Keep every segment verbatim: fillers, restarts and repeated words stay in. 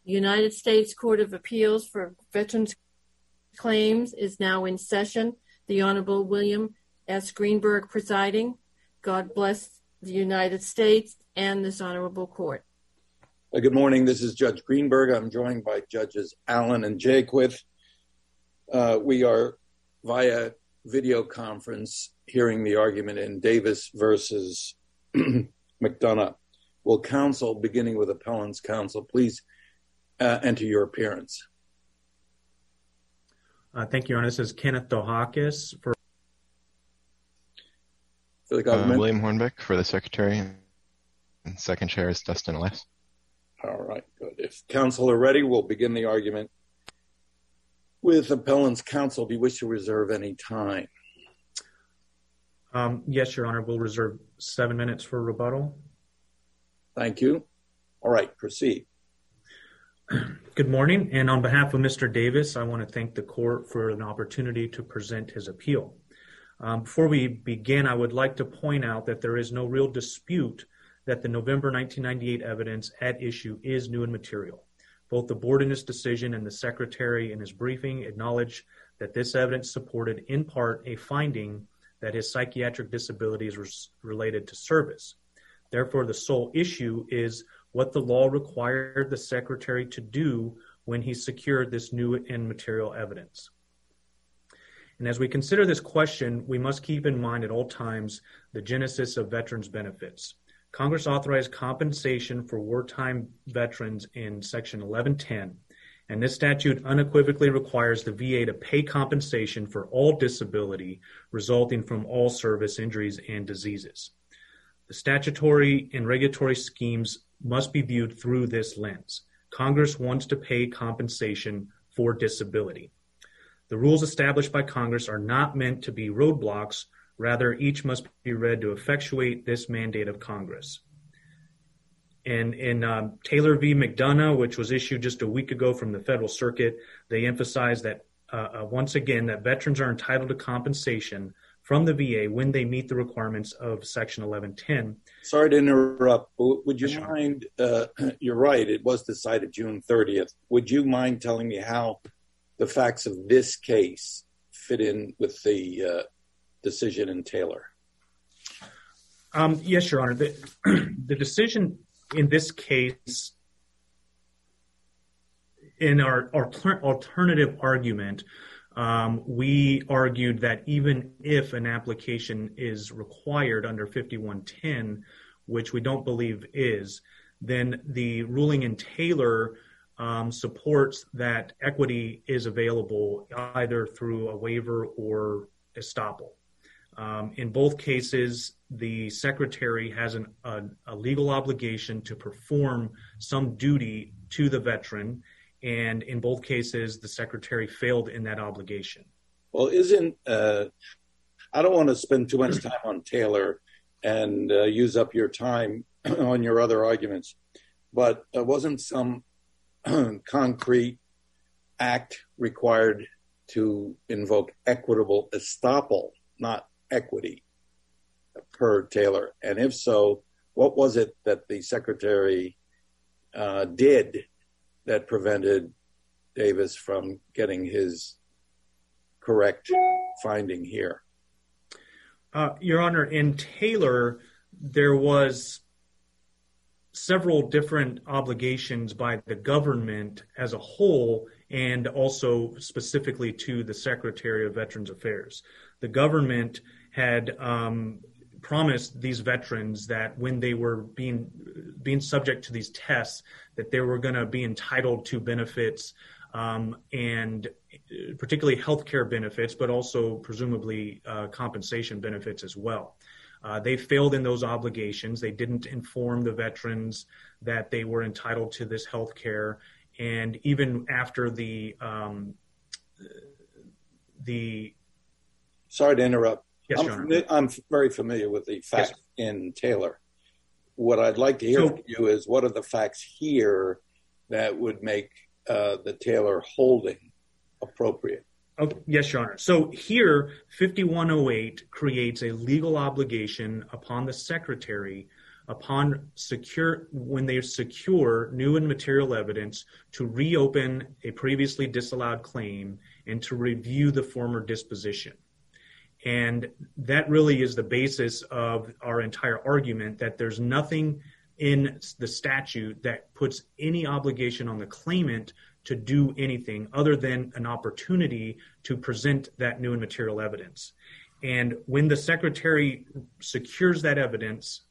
The United States Court of Appeals for Veterans Claims is now in session. The Honorable William S. Greenberg presiding. God bless the United States and this honorable court. Uh, good morning. This is Judge Greenberg. I'm joined by Judges Allen and Jaquith. Uh, we are via video conference hearing the argument in Davis versus McDonough. Will counsel, beginning with appellant's counsel, please uh, enter your appearance. Uh, thank you, Your Honor. This is Kenneth Dohakis for, for the government. Uh, William Hornbeck for the Secretary. And second chair is Dustin Elias. All right, good. If counsel are ready, we'll begin the argument. With appellant's counsel, do you wish to reserve any time? Um, yes, Your Honor. We'll reserve seven minutes for rebuttal. Thank you. All right, proceed. Good morning. And on behalf of Mister Davis, I want to thank the court for an opportunity to present his appeal. Um, before we begin, I would like to point out that there is no real dispute that the November nineteen ninety-eight evidence at issue is new and material. Both the board in its decision and the secretary in his briefing acknowledge that this evidence supported in part a finding that his psychiatric disability is related to service. Therefore, the sole issue is what the law required the secretary to do when he secured this new and material evidence. And as we consider this question, we must keep in mind at all times the genesis of veterans' benefits. Congress authorized compensation for wartime veterans in Section eleven ten, and this statute unequivocally requires the V A to pay compensation for all disability resulting from all service injuries and diseases. The statutory and regulatory schemes must be viewed through this lens. Congress wants to pay compensation for disability. The rules established by Congress are not meant to be roadblocks. Rather, each must be read to effectuate this mandate of Congress. And in um, Taylor v. McDonough, which was issued just a week ago from the Federal Circuit, they emphasized that, uh, uh, once again, that veterans are entitled to compensation from the V A when they meet the requirements of Section eleven ten. Sorry to interrupt. Would you Sure. mind, uh, you're right, it was decided June thirtieth. Would you mind telling me how the facts of this case fit in with the uh, decision in Taylor? Um, yes, Your Honor. The, the decision in this case, in our, our alternative argument, um, we argued that even if an application is required under fifty-one ten, which we don't believe is, then the ruling in Taylor um, supports that equity is available either through a waiver or estoppel. Um, in both cases, the secretary has an, a, a legal obligation to perform some duty to the veteran, and in both cases, the secretary failed in that obligation. Well, isn't, uh, I don't want to spend too much time on Taylor and uh, use up your time on your other arguments, but uh, wasn't some concrete act required to invoke equitable estoppel, not equity, per Taylor? And if so, what was it that the secretary uh, did that prevented Davis from getting his correct finding here? Uh, Your Honor, in Taylor, there was several different obligations by the government as a whole and also specifically to the Secretary of Veterans Affairs. The government had um, promised these veterans that when they were being being subject to these tests, that they were going to be entitled to benefits um, and particularly health care benefits, but also presumably uh, compensation benefits as well. Uh, they failed in those obligations. They didn't inform the veterans that they were entitled to this health care. And even after the um, the Sorry to interrupt. Yes, I'm, Your Honor. fami- I'm very familiar with the facts yes. in Taylor. What I'd like to hear So, from you is what are the facts here that would make uh, the Taylor holding appropriate? Oh, yes, Your Honor. So here, fifty-one oh eight creates a legal obligation upon the secretary upon secure when they secure new and material evidence to reopen a previously disallowed claim and to review the former disposition. And that really is the basis of our entire argument, that there's nothing in the statute that puts any obligation on the claimant to do anything other than an opportunity to present that new and material evidence. And when the secretary secures that evidence,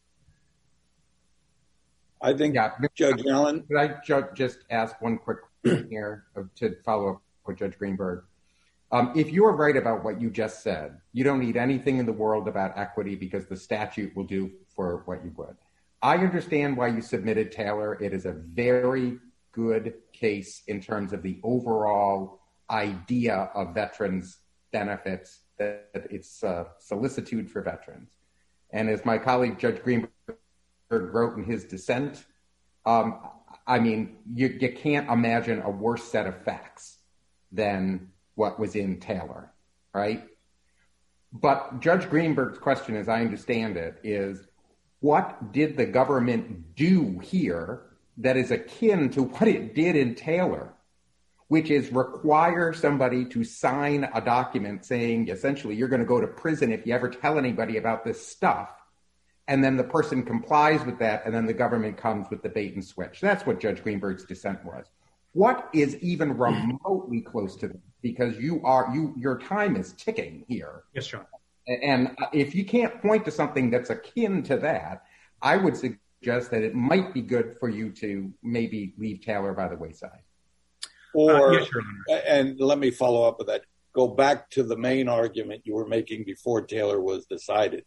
I think, yeah, Judge Allen. Could I ju- just ask one quick thing here to follow up with Judge Greenberg? Um, if you are right about what you just said, you don't need anything in the world about equity because the statute will do for what you would. I understand why you submitted Taylor. It is a very good case in terms of the overall idea of veterans' benefits, that it's uh, solicitude for veterans. And as my colleague Judge Greenberg wrote in his dissent, um, I mean, you, you can't imagine a worse set of facts than what was in Taylor, right? But Judge Greenberg's question, as I understand it, is what did the government do here that is akin to what it did in Taylor, which is require somebody to sign a document saying, essentially, you're going to go to prison if you ever tell anybody about this stuff. And then the person complies with that, and then the government comes with the bait and switch. That's what Judge Greenberg's dissent was. What is even remotely close to that? Because you are you your time is ticking here. Yes, John. And if you can't point to something that's akin to that, I would suggest that it might be good for you to maybe leave Taylor by the wayside. Or, uh, yes, Your Honor. And let me follow up with that. Go back to the main argument you were making before Taylor was decided.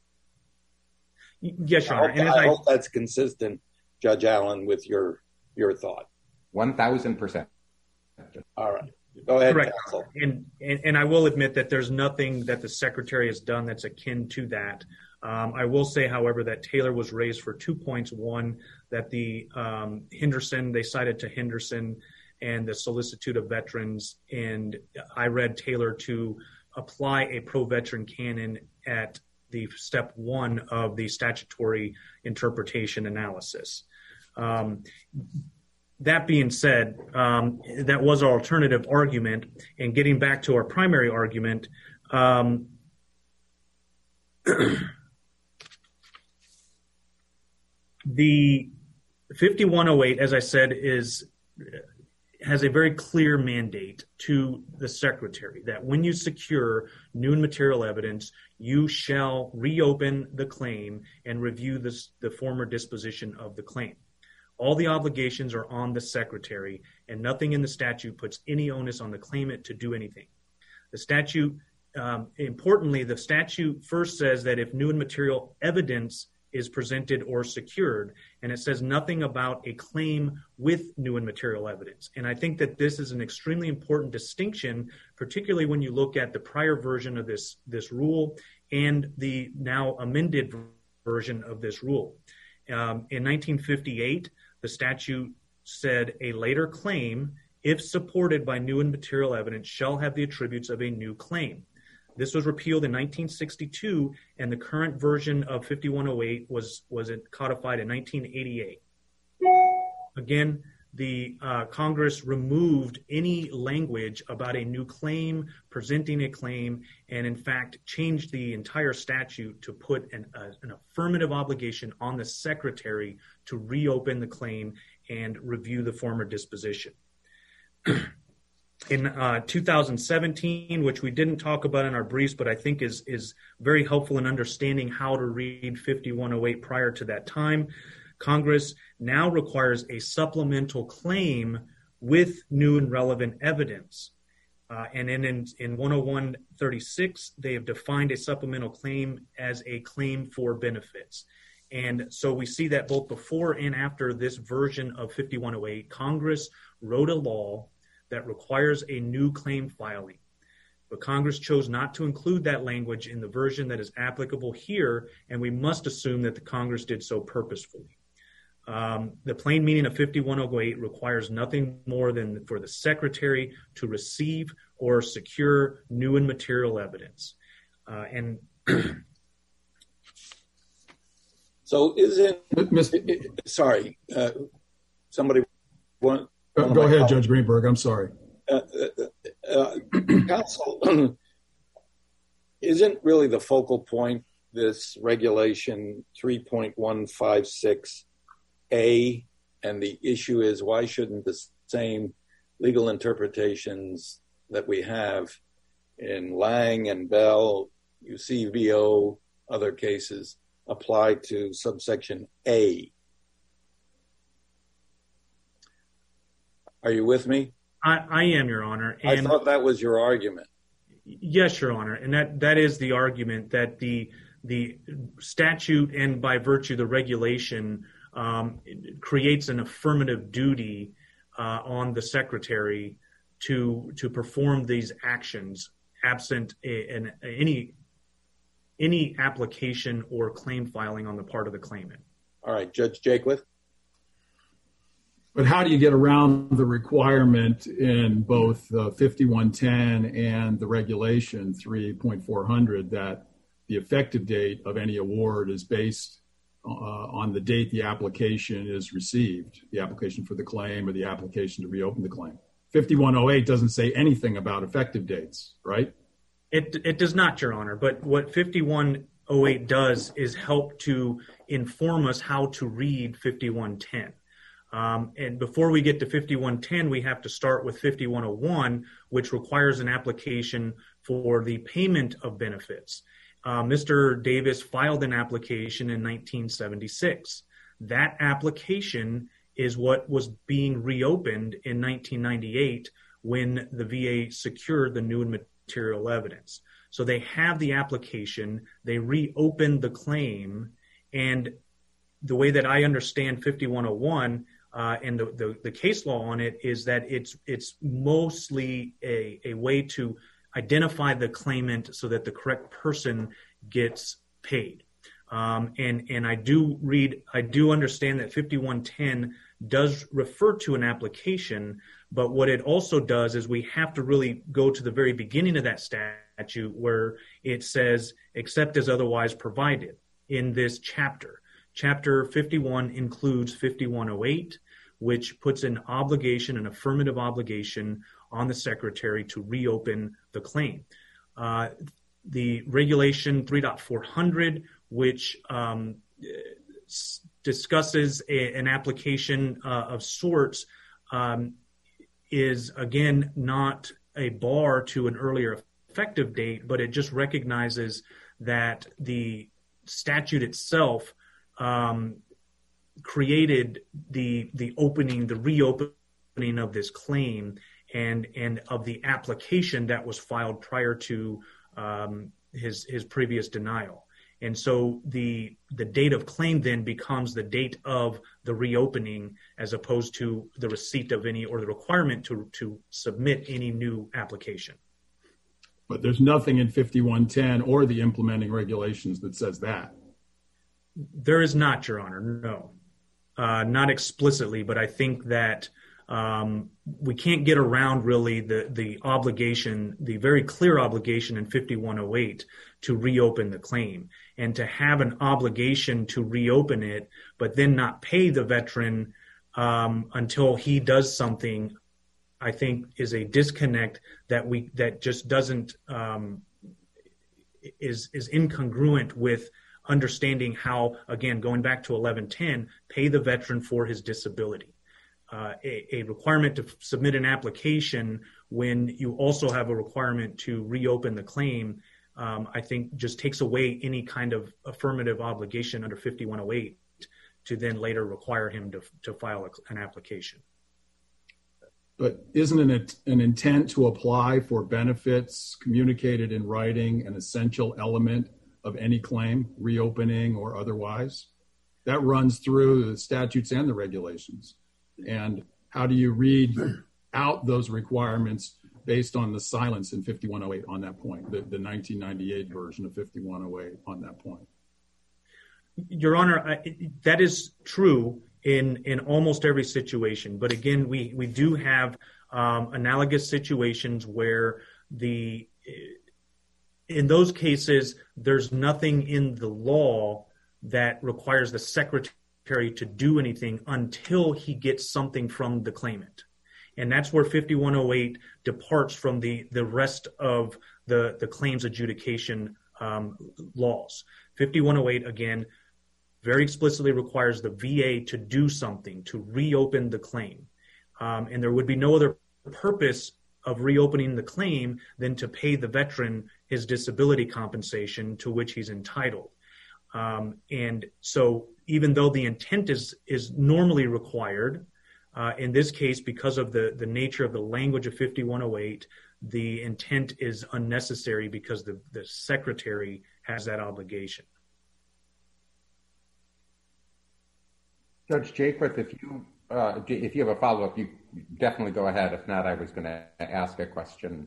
Yes, Your Honor. I hope, I I, hope that's consistent, Judge Allen, with your your thought. One thousand percent. All right. Go ahead, Correct. counsel. And, and and I will admit that there's nothing that the Secretary has done that's akin to that. Um, I will say, however, that Taylor was raised for two points. One, that the um, Henderson, they cited to Henderson and the solicitude of veterans, and I read Taylor to apply a pro-veteran canon at the step one of the statutory interpretation analysis. Um, That being said, um, that was our alternative argument. And getting back to our primary argument, um, the fifty-one oh eight, as I said, is has a very clear mandate to the Secretary that when you secure new and material evidence, you shall reopen the claim and review this, the former disposition of the claim. All the obligations are on the Secretary, and nothing in the statute puts any onus on the claimant to do anything. The statute, um, importantly, the statute first says that if new and material evidence is presented or secured, and it says nothing about a claim with new and material evidence. And I think that this is an extremely important distinction, particularly when you look at the prior version of this, this rule and the now amended version of this rule. Um, in nineteen fifty-eight, the statute said a later claim, if supported by new and material evidence, shall have the attributes of a new claim. This was repealed in nineteen sixty-two, and the current version of fifty-one oh eight was, was codified in nineteen eighty-eight. Again, the uh, Congress removed any language about a new claim, presenting a claim, and in fact changed the entire statute to put an, uh, an affirmative obligation on the Secretary to reopen the claim and review the former disposition. In uh, two thousand seventeen, which we didn't talk about in our briefs, but I think is, is very helpful in understanding how to read fifty-one oh eight prior to that time, Congress now requires a supplemental claim with new and relevant evidence. Uh, and then in, in one oh one thirty-six, they have defined a supplemental claim as a claim for benefits. And so we see that both before and after this version of fifty-one oh eight, Congress wrote a law that requires a new claim filing. But Congress chose not to include that language in the version that is applicable here, and we must assume that the Congress did so purposefully. Um, the plain meaning of fifty-one oh eight requires nothing more than for the Secretary to receive or secure new and material evidence. Uh, and So isn't, Mister sorry, uh, somebody want. Uh, go ahead, Judge Greenberg. I'm sorry. Uh, uh, uh, counsel, isn't really the focal point this regulation three point one five six A, and the issue is why shouldn't the same legal interpretations that we have in Lang and Bell, U C V O, other cases, apply to subsection A? Are you with me? I, I am, Your Honor. And I thought that was your argument. Yes, Your Honor, and that, that is the argument, that the the statute and by virtue the regulation um, creates an affirmative duty uh, on the secretary to to perform these actions absent a, an, any any application or claim filing on the part of the claimant. All right, Judge Jaquith. But how do you get around the requirement in both uh, fifty-one ten and the regulation three point four hundred that the effective date of any award is based uh, on the date the application is received, the application for the claim or the application to reopen the claim? fifty-one oh eight doesn't say anything about effective dates, right? It it does not, Your Honor, but what fifty-one oh eight does is help to inform us how to read fifty-one ten. Um, and before we get to fifty-one ten, we have to start with fifty-one oh one, which requires an application for the payment of benefits. Uh, Mister Davis filed an application in nineteen seventy-six. That application is what was being reopened in nineteen ninety-eight when the V A secured the new and material evidence. So they have the application, they reopened the claim, and the way that I understand fifty-one oh one uh, and the, the, the case law on it is that it's it's mostly a, a way to identify the claimant so that the correct person gets paid. Um, and and I do read, I do understand that fifty-one ten does refer to an application, but what it also does is we have to really go to the very beginning of that statute where it says, except as otherwise provided in this chapter. Chapter fifty-one includes fifty-one oh eight, which puts an obligation, an affirmative obligation on the secretary to reopen the claim. Uh, the regulation three point four hundred, which um, s- discusses a, an application uh, of sorts, um, is again not a bar to an earlier effective date, but it just recognizes that the statute itself um, created the the opening, the reopening of this claim and and of the application that was filed prior to um, his his previous denial. And so the the date of claim then becomes the date of the reopening as opposed to the receipt of any or the requirement to to submit any new application. But there's nothing in fifty-one ten or the implementing regulations that says that. There is not, Your Honor, no. Uh, not explicitly, but I think that um, we can't get around really the, the obligation, the very clear obligation in fifty-one oh eight to reopen the claim. And to have an obligation to reopen it, but then not pay the veteran um, until he does something, I think is a disconnect that we that just doesn't um, is is incongruent with understanding how, again, going back to eleven ten, pay the veteran for his disability. Uh, a, a requirement to f- submit an application when you also have a requirement to reopen the claim, um, I think just takes away any kind of affirmative obligation under fifty-one oh eight to then later require him to, to file a, an application. But isn't it an intent to apply for benefits communicated in writing an essential element of any claim, reopening or otherwise? That runs through the statutes and the regulations. And how do you read out those requirements based on the silence in fifty-one oh eight on that point, the, the nineteen ninety-eight version of fifty-one oh eight on that point? Your Honor, I, that is true in, in almost every situation. But again, we, we do have um, analogous situations where the in those cases, there's nothing in the law that requires the secretary to do anything until he gets something from the claimant. And that's where fifty-one oh eight departs from the, the rest of the, the claims adjudication um, laws. fifty-one oh eight, again, very explicitly requires the V A to do something, to reopen the claim. Um, and there would be no other purpose of reopening the claim than to pay the veteran his disability compensation to which he's entitled. Um, and so even though the intent is, is normally required, uh, in this case, because of the, the nature of the language of fifty-one oh eight, the intent is unnecessary because the, the secretary has that obligation. Judge Jaquith, if you uh, if you have a follow-up, you definitely go ahead. If not, I was going to ask a question.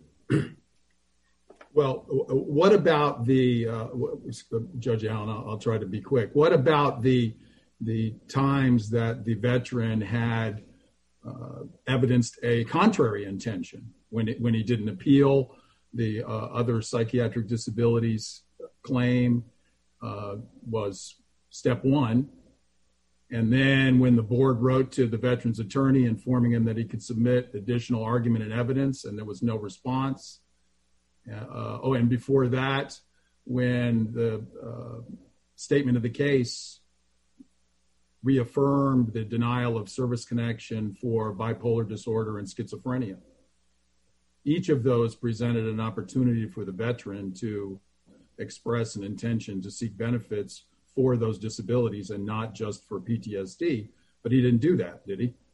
Well, what about the uh, Judge Allen? I'll, I'll try to be quick. What about the the times that the veteran had uh, evidenced a contrary intention when it, when he didn't appeal the uh, other psychiatric disabilities claim? Uh, was step one. And then when the board wrote to the veteran's attorney informing him that he could submit additional argument and evidence, and there was no response. Uh, oh, and before that, when the uh, statement of the case reaffirmed the denial of service connection for bipolar disorder and schizophrenia. Each of those presented an opportunity for the veteran to express an intention to seek benefits for those disabilities and not just for P T S D, but he didn't do that, did he?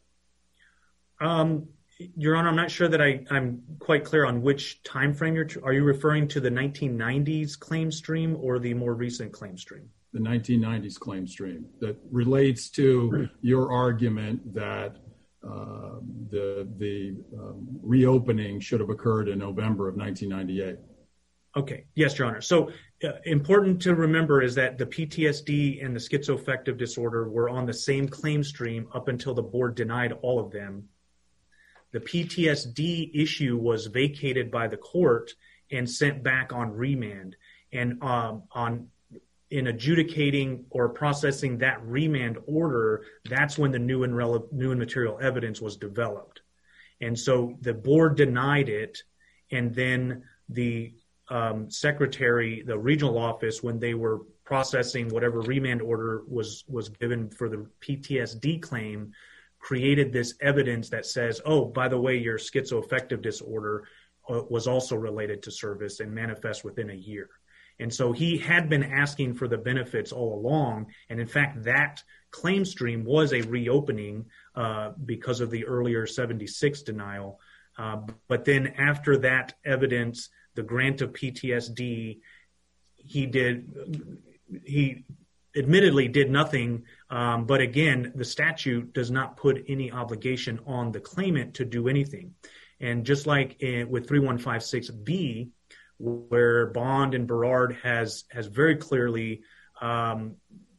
Um, Your Honor, I'm not sure that I, I'm quite clear on which time frame you're. Are you referring to the nineteen nineties claim stream or the more recent claim stream? The nineteen nineties claim stream that relates to your argument that uh, the the um, reopening should have occurred in November of nineteen ninety-eight. Okay. Yes, Your Honor. So uh, important to remember is that the P T S D and the schizoaffective disorder were on the same claim stream up until the board denied all of them. The P T S D issue was vacated by the court and sent back on remand. And um, on in adjudicating or processing that remand order, that's when the new and rele- new and material evidence was developed. And so the board denied it, and then the um, secretary, the regional office, when they were processing whatever remand order was was given for the P T S D claim, created this evidence that says, oh, by the way, your schizoaffective disorder uh, was also related to service and manifest within a year. And so he had been asking for the benefits all along. And in fact, that claim stream was a reopening uh, because of the earlier seventy-six denial. Uh, but then after that evidence, the grant of P T S D, he did, he admittedly did nothing. Um, but again, the statute does not put any obligation on the claimant to do anything. And just like in, with thirty-one fifty-six B, where Bond and Berard has has very clearly um,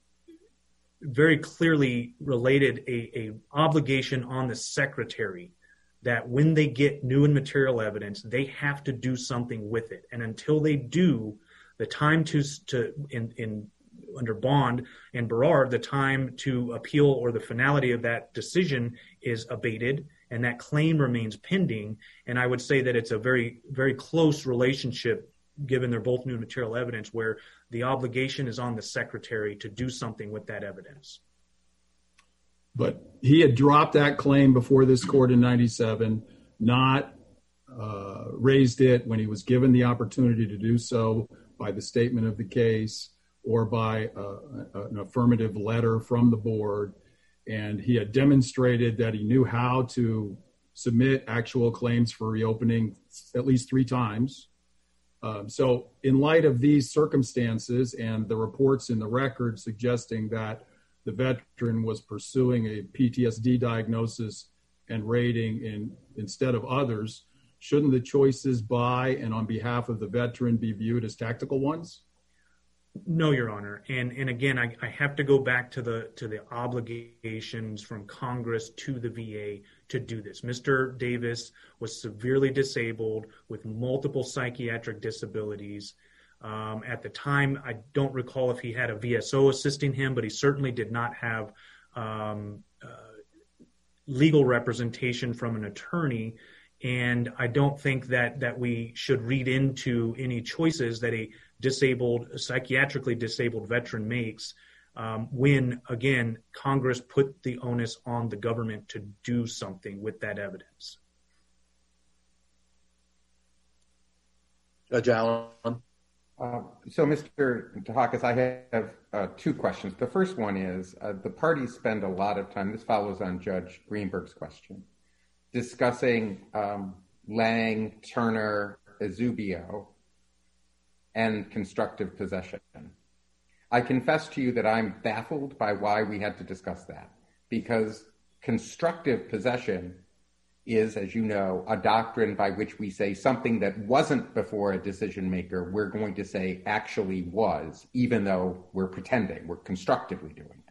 very clearly related a, a obligation on the secretary that when they get new and material evidence, they have to do something with it. And until they do, the time to to in, in under Bond and Berard, the time to appeal or the finality of that decision is abated, and that claim remains pending. And I would say that it's a very, very close relationship, given they're both new material evidence, where the obligation is on the secretary to do something with that evidence. But he had dropped that claim before this court in ninety-seven, not uh, raised it when he was given the opportunity to do so by the statement of the case or by uh, an affirmative letter from the board. And he had demonstrated that he knew how to submit actual claims for reopening at least three times. Um, so in light of these circumstances and the reports in the record suggesting that the veteran was pursuing a P T S D diagnosis and rating in, instead of others, shouldn't the choices by and on behalf of the veteran be viewed as tactical ones? No, Your Honor. And and again, I, I have to go back to the to the obligations from Congress to the V A to do this. Mister Davis was severely disabled with multiple psychiatric disabilities. Um, at the time, I don't recall if he had a V S O assisting him, but he certainly did not have um, uh, legal representation from an attorney. And I don't think that that we should read into any choices that a disabled, psychiatrically disabled veteran makes um, when, again, Congress put the onus on the government to do something with that evidence. Judge Allen. Uh, so, Mister Dahakis, I have uh, two questions. The first one is uh, the parties spend a lot of time, this follows on Judge Greenberg's question, discussing um, Lang, Turner, Ezubio, and constructive possession. I confess to you that I'm baffled by why we had to discuss that, because constructive possession is, as you know, a doctrine by which we say something that wasn't before a decision maker, we're going to say actually was, even though we're pretending, we're constructively doing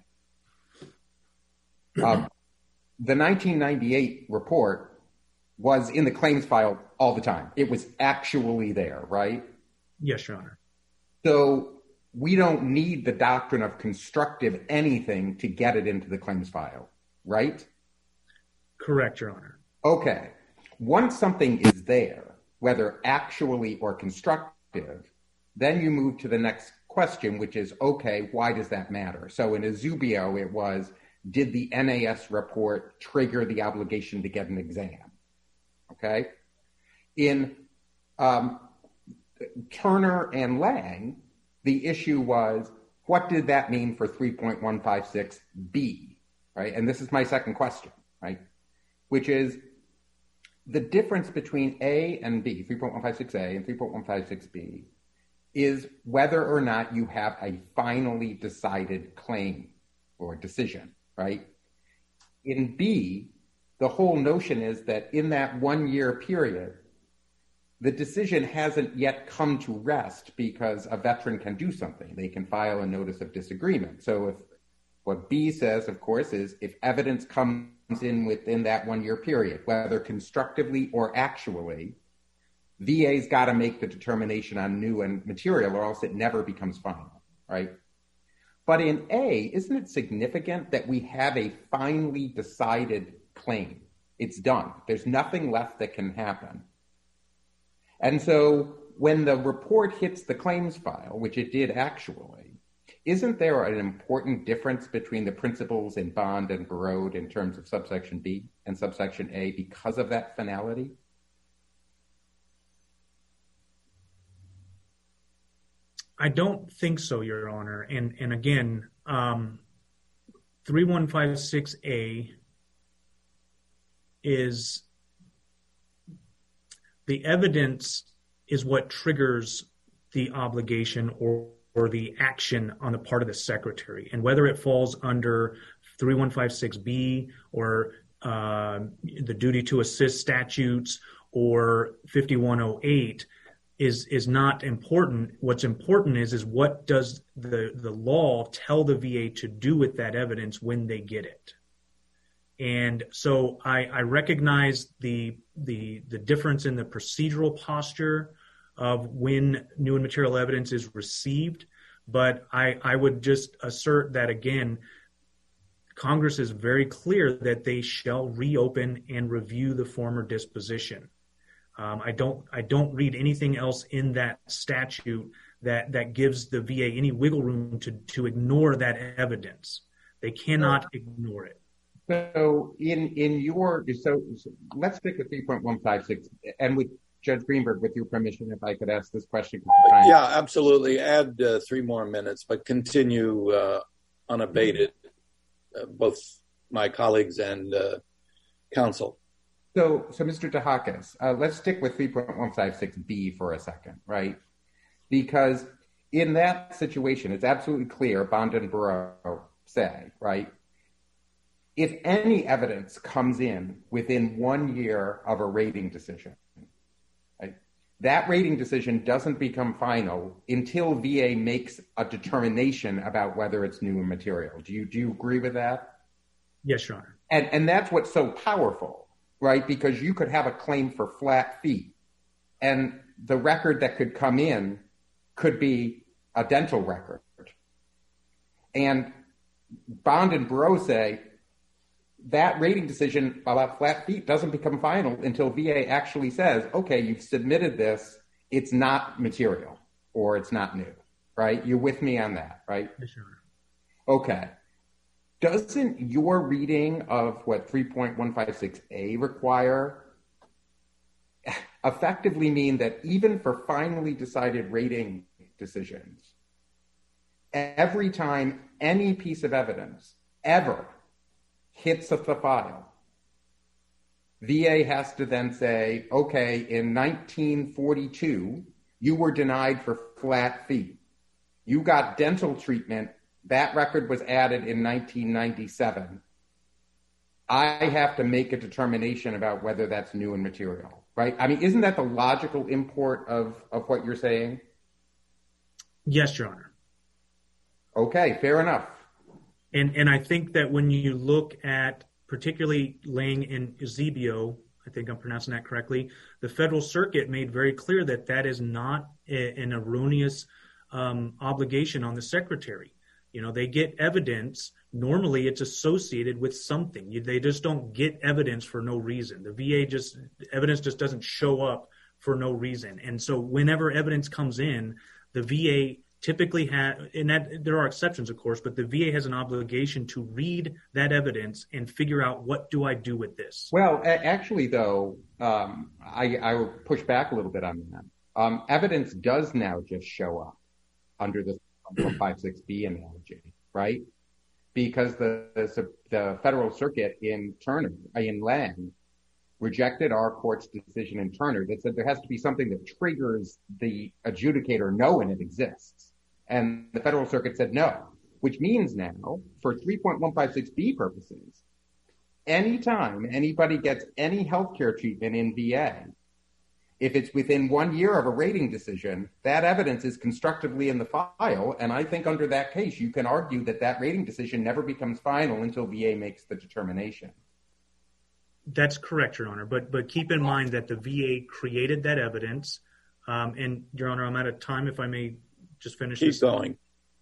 it. Um, the nineteen ninety-eight report was in the claims file all the time. It was actually there, right? Yes, Your Honor. So we don't need the doctrine of constructive anything to get it into the claims file, right? Correct, Your Honor. Okay. Once something is there, whether actually or constructive, then you move to the next question, which is, okay, why does that matter? So in Ezubio, it was, did the N A S report trigger the obligation to get an exam? Okay. In um, Turner and Lang, the issue was, what did that mean for three point one five six B, right? And this is my second question, right? Which is, the difference between A and B, three point one five six A and three point one five six B, is whether or not you have a finally decided claim or decision, right? In B, the whole notion is that in that one-year period, the decision hasn't yet come to rest because a veteran can do something. They can file a notice of disagreement. So if what B says, of course, is if evidence comes in within that one-year period, whether constructively or actually, V A's got to make the determination on new and material, or else it never becomes final, right? But in A, isn't it significant that we have a finally decided claim? It's done. There's nothing left that can happen. And so when the report hits the claims file, which it did actually, isn't there an important difference between the principles in Bond and Barode in terms of subsection B and subsection A because of that finality? I don't think so, Your Honor. And and again, um, three one five six A is the evidence is what triggers the obligation or or the action on the part of the secretary. And whether it falls under three one five six B or uh, the duty to assist statutes or fifty-one oh eight is is not important. What's important is is what does the, the law tell the V A to do with that evidence when they get it. And so I, I recognize the, the the difference in the procedural posture of when new and material evidence is received. But I, I would just assert that, again, Congress is very clear that they shall reopen and review the former disposition. Um, I don't I don't read anything else in that statute that, that gives the V A any wiggle room to, to ignore that evidence. They cannot ignore it. So in, in your, so, so let's stick with three point one five six and with Judge Greenberg, with your permission, if I could ask this question. Yeah, absolutely. Add uh, three more minutes, but continue uh, unabated, uh, both my colleagues and uh, counsel. So, so Mister Dahakis, uh, let's stick with three point one five six B for a second, right? Because in that situation, it's absolutely clear, Bond and Barrow say, right? If any evidence comes in within one year of a rating decision, right, that rating decision doesn't become final until V A makes a determination about whether it's new and material. Do you do you agree with that? Yes, Your Honor. And and that's what's so powerful, right? Because you could have a claim for flat fee, and the record that could come in could be a dental record. And Bond and Bureau say that rating decision about flat feet doesn't become final until V A actually says, okay, you've submitted this, it's not material or it's not new, right? You're with me on that, right? Sure. Okay. Doesn't your reading of what three point one five six A require effectively mean that even for finally decided rating decisions, every time any piece of evidence ever hits the file, V A has to then say, okay, in nineteen forty-two, you were denied for flat feet. You got dental treatment. That record was added in nineteen ninety-seven. I have to make a determination about whether that's new and material, right? I mean, isn't that the logical import of, of what you're saying? Yes, Your Honor. Okay, fair enough. And and I think that when you look at particularly Lang and Eusebio, I think I'm pronouncing that correctly, the Federal Circuit made very clear that that is not a, an erroneous um, obligation on the Secretary. You know, they get evidence. Normally, it's associated with something. You, they just don't get evidence for no reason. The V A just, evidence just doesn't show up for no reason. And so whenever evidence comes in, the V A typically has, and that, there are exceptions, of course, but the V A has an obligation to read that evidence and figure out, what do I do with this? Well, a- actually, though, um, I, I will push back a little bit on that. Um, evidence does now just show up under the one fifty-six B analogy, right? Because the, the the Federal Circuit in Turner, in Lang, rejected our court's decision in Turner that said there has to be something that triggers the adjudicator knowing it exists. And the Federal Circuit said no, which means now, for three point one five six B purposes, anytime anybody gets any healthcare treatment in V A, if it's within one year of a rating decision, that evidence is constructively in the file. And I think under that case, you can argue that that rating decision never becomes final until V A makes the determination. That's correct, Your Honor. But but keep in mind that the V A created that evidence. Um, and, Your Honor, I'm out of time. If I may just finish Keep this. going.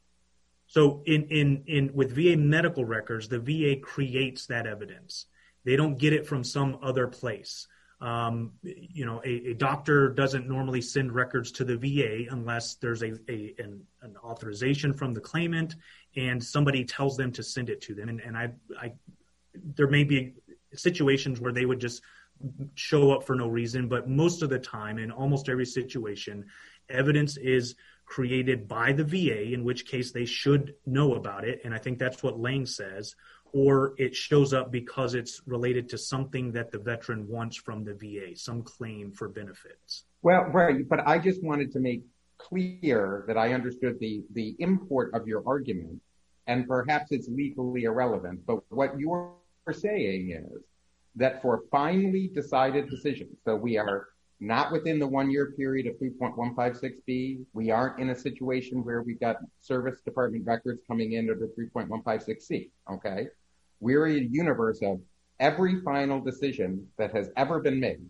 So in, in, in with V A medical records, the V A creates that evidence. They don't get it from some other place. Um, you know, a, a doctor doesn't normally send records to the V A unless there's a, a an, an authorization from the claimant and somebody tells them to send it to them. And, and I, I, there may be situations where they would just show up for no reason, but most of the time, in almost every situation, evidence is created by the V A, in which case they should know about it. And I think that's what Lang says. Or it shows up because it's related to something that the veteran wants from the V A, some claim for benefits. Well, right, but I just wanted to make clear that I understood the, the import of your argument, and perhaps it's legally irrelevant, but what you're saying is that for finally decided decisions, so we are not within the one-year period of three point one five six B, we aren't in a situation where we've got service department records coming in under three point one five six C, okay? We're in a universe of every final decision that has ever been made.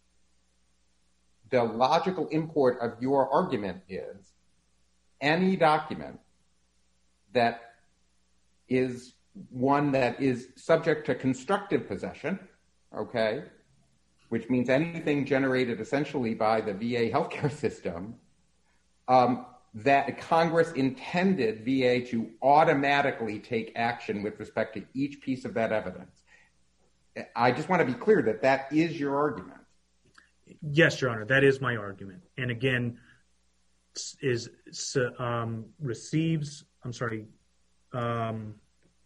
The logical import of your argument is any document that is one that is subject to constructive possession, okay, which means anything generated essentially by the V A healthcare system, um, that Congress intended V A to automatically take action with respect to each piece of that evidence. I just want to be clear that that is your argument. Yes, Your Honor, that is my argument. And again, is um, receives, I'm sorry, um,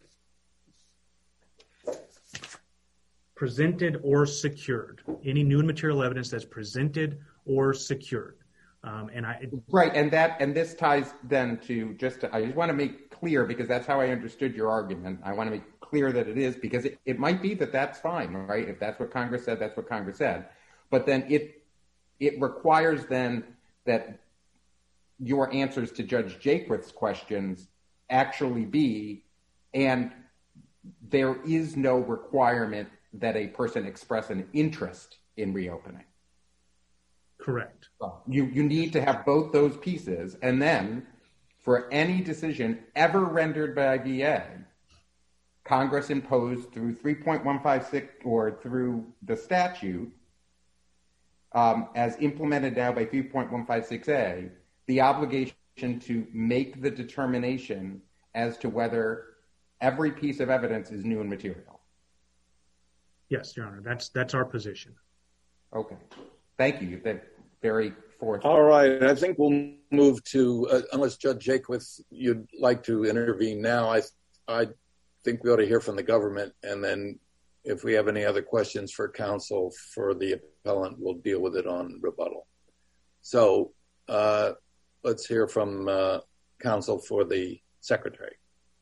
presented or secured. Any new and material evidence that's presented or secured. Um, and I right, and that and this ties then to just to, I just want to make clear, because that's how I understood your argument. I want to make clear that it is, because it, it might be that that's fine, right? If that's what Congress said, that's what Congress said. But then it it requires then that your answers to Judge Jaquith's questions actually be, and there is no requirement that a person express an interest in reopening. Correct. You, you need to have both those pieces. And then for any decision ever rendered by V A, Congress imposed through three point one five six or through the statute, um, as implemented now by three point one five six A, the obligation to make the determination as to whether every piece of evidence is new and material. Yes, Your Honor, that's that's our position. Okay, thank you. That very forth. All right, I think we'll move to, uh, unless Judge Jakewith, you'd like to intervene now, I, I think we ought to hear from the government, and then if we have any other questions for counsel for the appellant, we'll deal with it on rebuttal. So uh, let's hear from uh, counsel for the Secretary.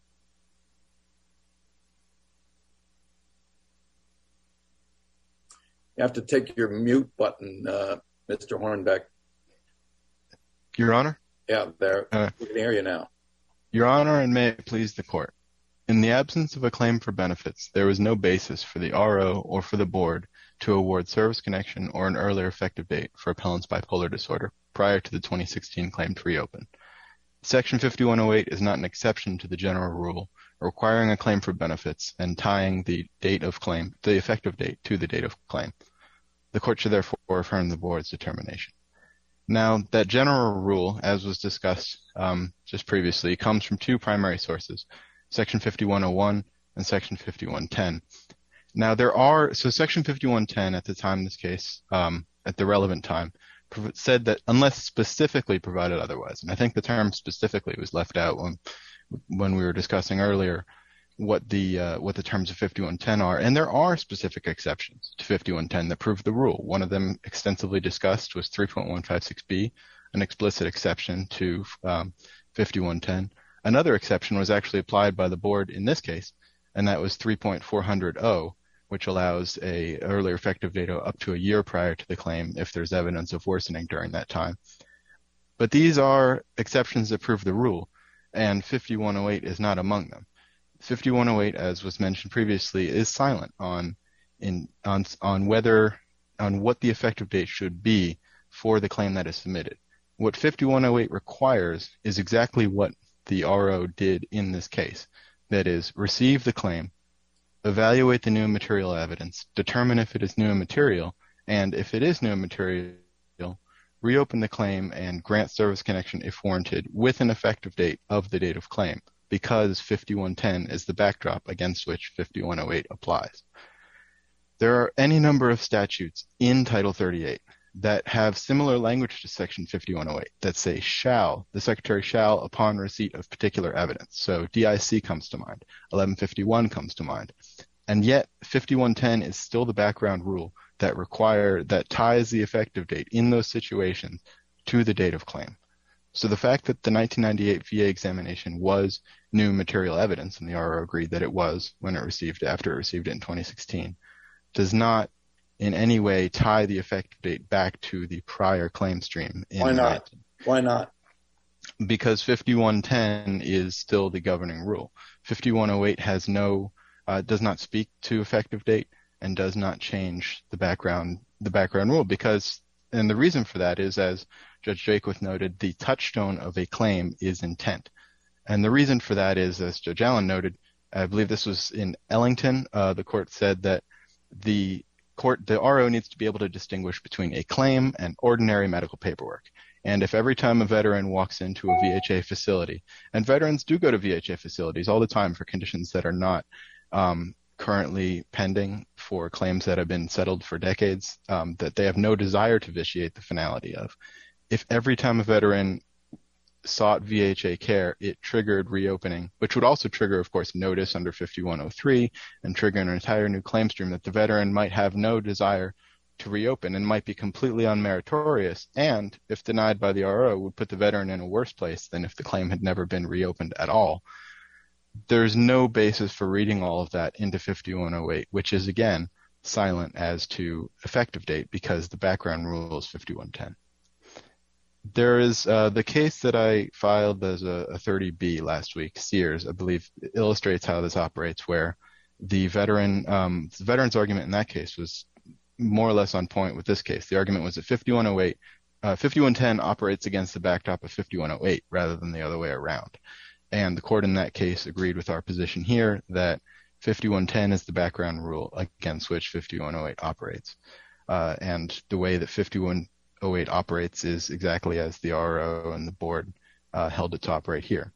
You have to take your mute button, uh, Mister Hornbeck. Your Honor? Yeah, there. Uh, we can hear you now. Your Honor, and may it please the Court. In the absence of a claim for benefits, there was no basis for the R O or for the Board to award service connection or an earlier effective date for appellant's bipolar disorder prior to the twenty sixteen claim to reopen. Section fifty-one oh eight is not an exception to the general rule requiring a claim for benefits and tying the date of claim, the effective date, to the date of claim. The Court should therefore affirm the Board's determination. Now, that general rule, as was discussed um, just previously, comes from two primary sources, Section fifty-one oh one and Section fifty-one ten. Now, there are, so Section fifty-one ten at the time of this case, um, at the relevant time, said that unless specifically provided otherwise, and I think the term specifically was left out when when we were discussing earlier what the uh, what the terms of fifty-one ten are, and there are specific exceptions to fifty-one ten that prove the rule. One of them extensively discussed was three point one five six B, an explicit exception to um, fifty-one ten. Another exception was actually applied by the Board in this case, and that was three point four hundred O, which allows a earlier effective date up to a year prior to the claim if there's evidence of worsening during that time. But these are exceptions that prove the rule, and fifty-one oh eight is not among them. fifty-one oh eight, as was mentioned previously, is silent on in on on whether on what the effective date should be for the claim that is submitted. What fifty-one oh eight requires is exactly what the R O did in this case. That is, receive the claim, evaluate the new and material evidence, determine if it is new and material, and if it is new and material, reopen the claim and grant service connection if warranted with an effective date of the date of claim, because fifty-one ten is the backdrop against which fifty-one oh eight applies. There are any number of statutes in Title thirty-eight that have similar language to Section fifty-one oh eight that say shall, the Secretary shall upon receipt of particular evidence. So D I C comes to mind, eleven fifty-one comes to mind. And yet fifty-one ten is still the background rule that require, that ties the effective date in those situations to the date of claim. So the fact that the nineteen ninety-eight V A examination was new material evidence, and the R O agreed that it was when it received, after it received it in twenty sixteen, does not in any way tie the effective date back to the prior claim stream. In Why not? Why not? Because fifty-one ten is still the governing rule. fifty-one oh eight has no, uh, does not speak to effective date and does not change the background, the background rule, because, and the reason for that is, as Judge Jakewith noted, the touchstone of a claim is intent. And the reason for that is, as Judge Allen noted, I believe this was in Ellington, uh, the court said that the court, the R O needs to be able to distinguish between a claim and ordinary medical paperwork. And if every time a veteran walks into a V H A facility, and veterans do go to V H A facilities all the time for conditions that are not um, currently pending, for claims that have been settled for decades, um, that they have no desire to vitiate the finality of. If every time a veteran sought V H A care, it triggered reopening, which would also trigger, of course, notice under fifty-one oh three and trigger an entire new claim stream that the veteran might have no desire to reopen and might be completely unmeritorious, and if denied by the R O, would put the veteran in a worse place than if the claim had never been reopened at all. There's no basis for reading all of that into fifty-one oh eight, which is, again, silent as to effective date because the background rule is fifty-one ten. There is uh, the case that I filed as a, a thirty B last week, Sears, I believe, illustrates how this operates, where the veteran, um, the veteran's argument in that case was more or less on point with this case. The argument was that fifty-one oh eight uh, fifty-one ten operates against the backdrop of fifty-one oh eight rather than the other way around. And the court in that case agreed with our position here that fifty-one ten is the background rule against which fifty-one oh eight operates. Uh, and the way that fifty-one oh eight operates is exactly as the R O and the board uh, held it to operate here.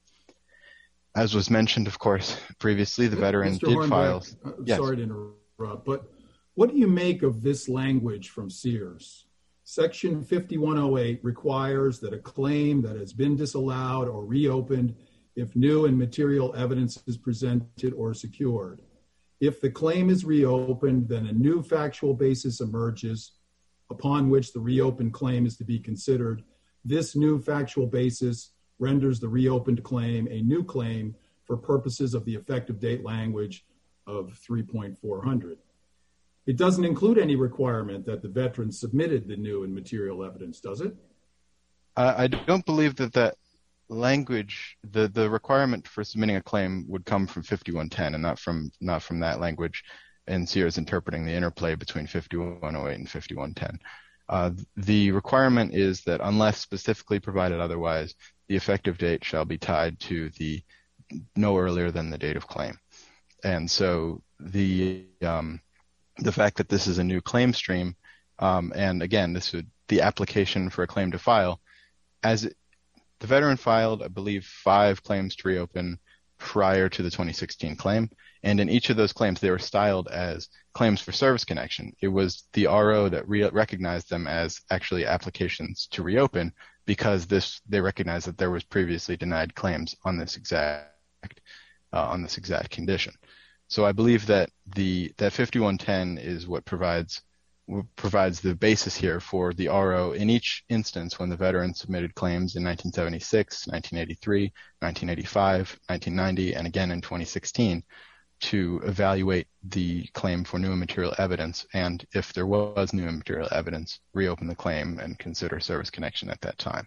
As was mentioned, of course, previously, the veteran Mister did Hornbeck, file. I'm yes. sorry to interrupt, but what do you make of this language from Sears? Section fifty-one oh eight requires that a claim that has been disallowed or reopened if new and material evidence is presented or secured. If the claim is reopened, then a new factual basis emerges upon which the reopened claim is to be considered. This new factual basis renders the reopened claim a new claim for purposes of the effective date language of three point four hundred. It doesn't include any requirement that the veteran submitted the new and material evidence, does it? Uh, I don't believe that that language, the, the requirement for submitting a claim would come from fifty-one ten and not from not from that language in Sears interpreting the interplay between fifty-one oh eight and fifty-one ten. Uh, the requirement is that unless specifically provided otherwise, the effective date shall be tied to the no earlier than the date of claim. And so the um, the fact that this is a new claim stream, um, and again, this would the application for a claim to file, as it, the veteran filed, I believe, five claims to reopen prior to the twenty sixteen claim. And in each of those claims, they were styled as claims for service connection. It was the R O that re- recognized them as actually applications to reopen because this they recognized that there was previously denied claims on this exact uh, on this exact condition. So I believe that the that fifty-one ten is what provides provides the basis here for the R O in each instance when the veteran submitted claims in nineteen seventy-six, nineteen eighty-three, nineteen eighty-five, nineteen ninety, and again in twenty sixteen to evaluate the claim for new and material evidence, and if there was new and material evidence, reopen the claim and consider service connection at that time.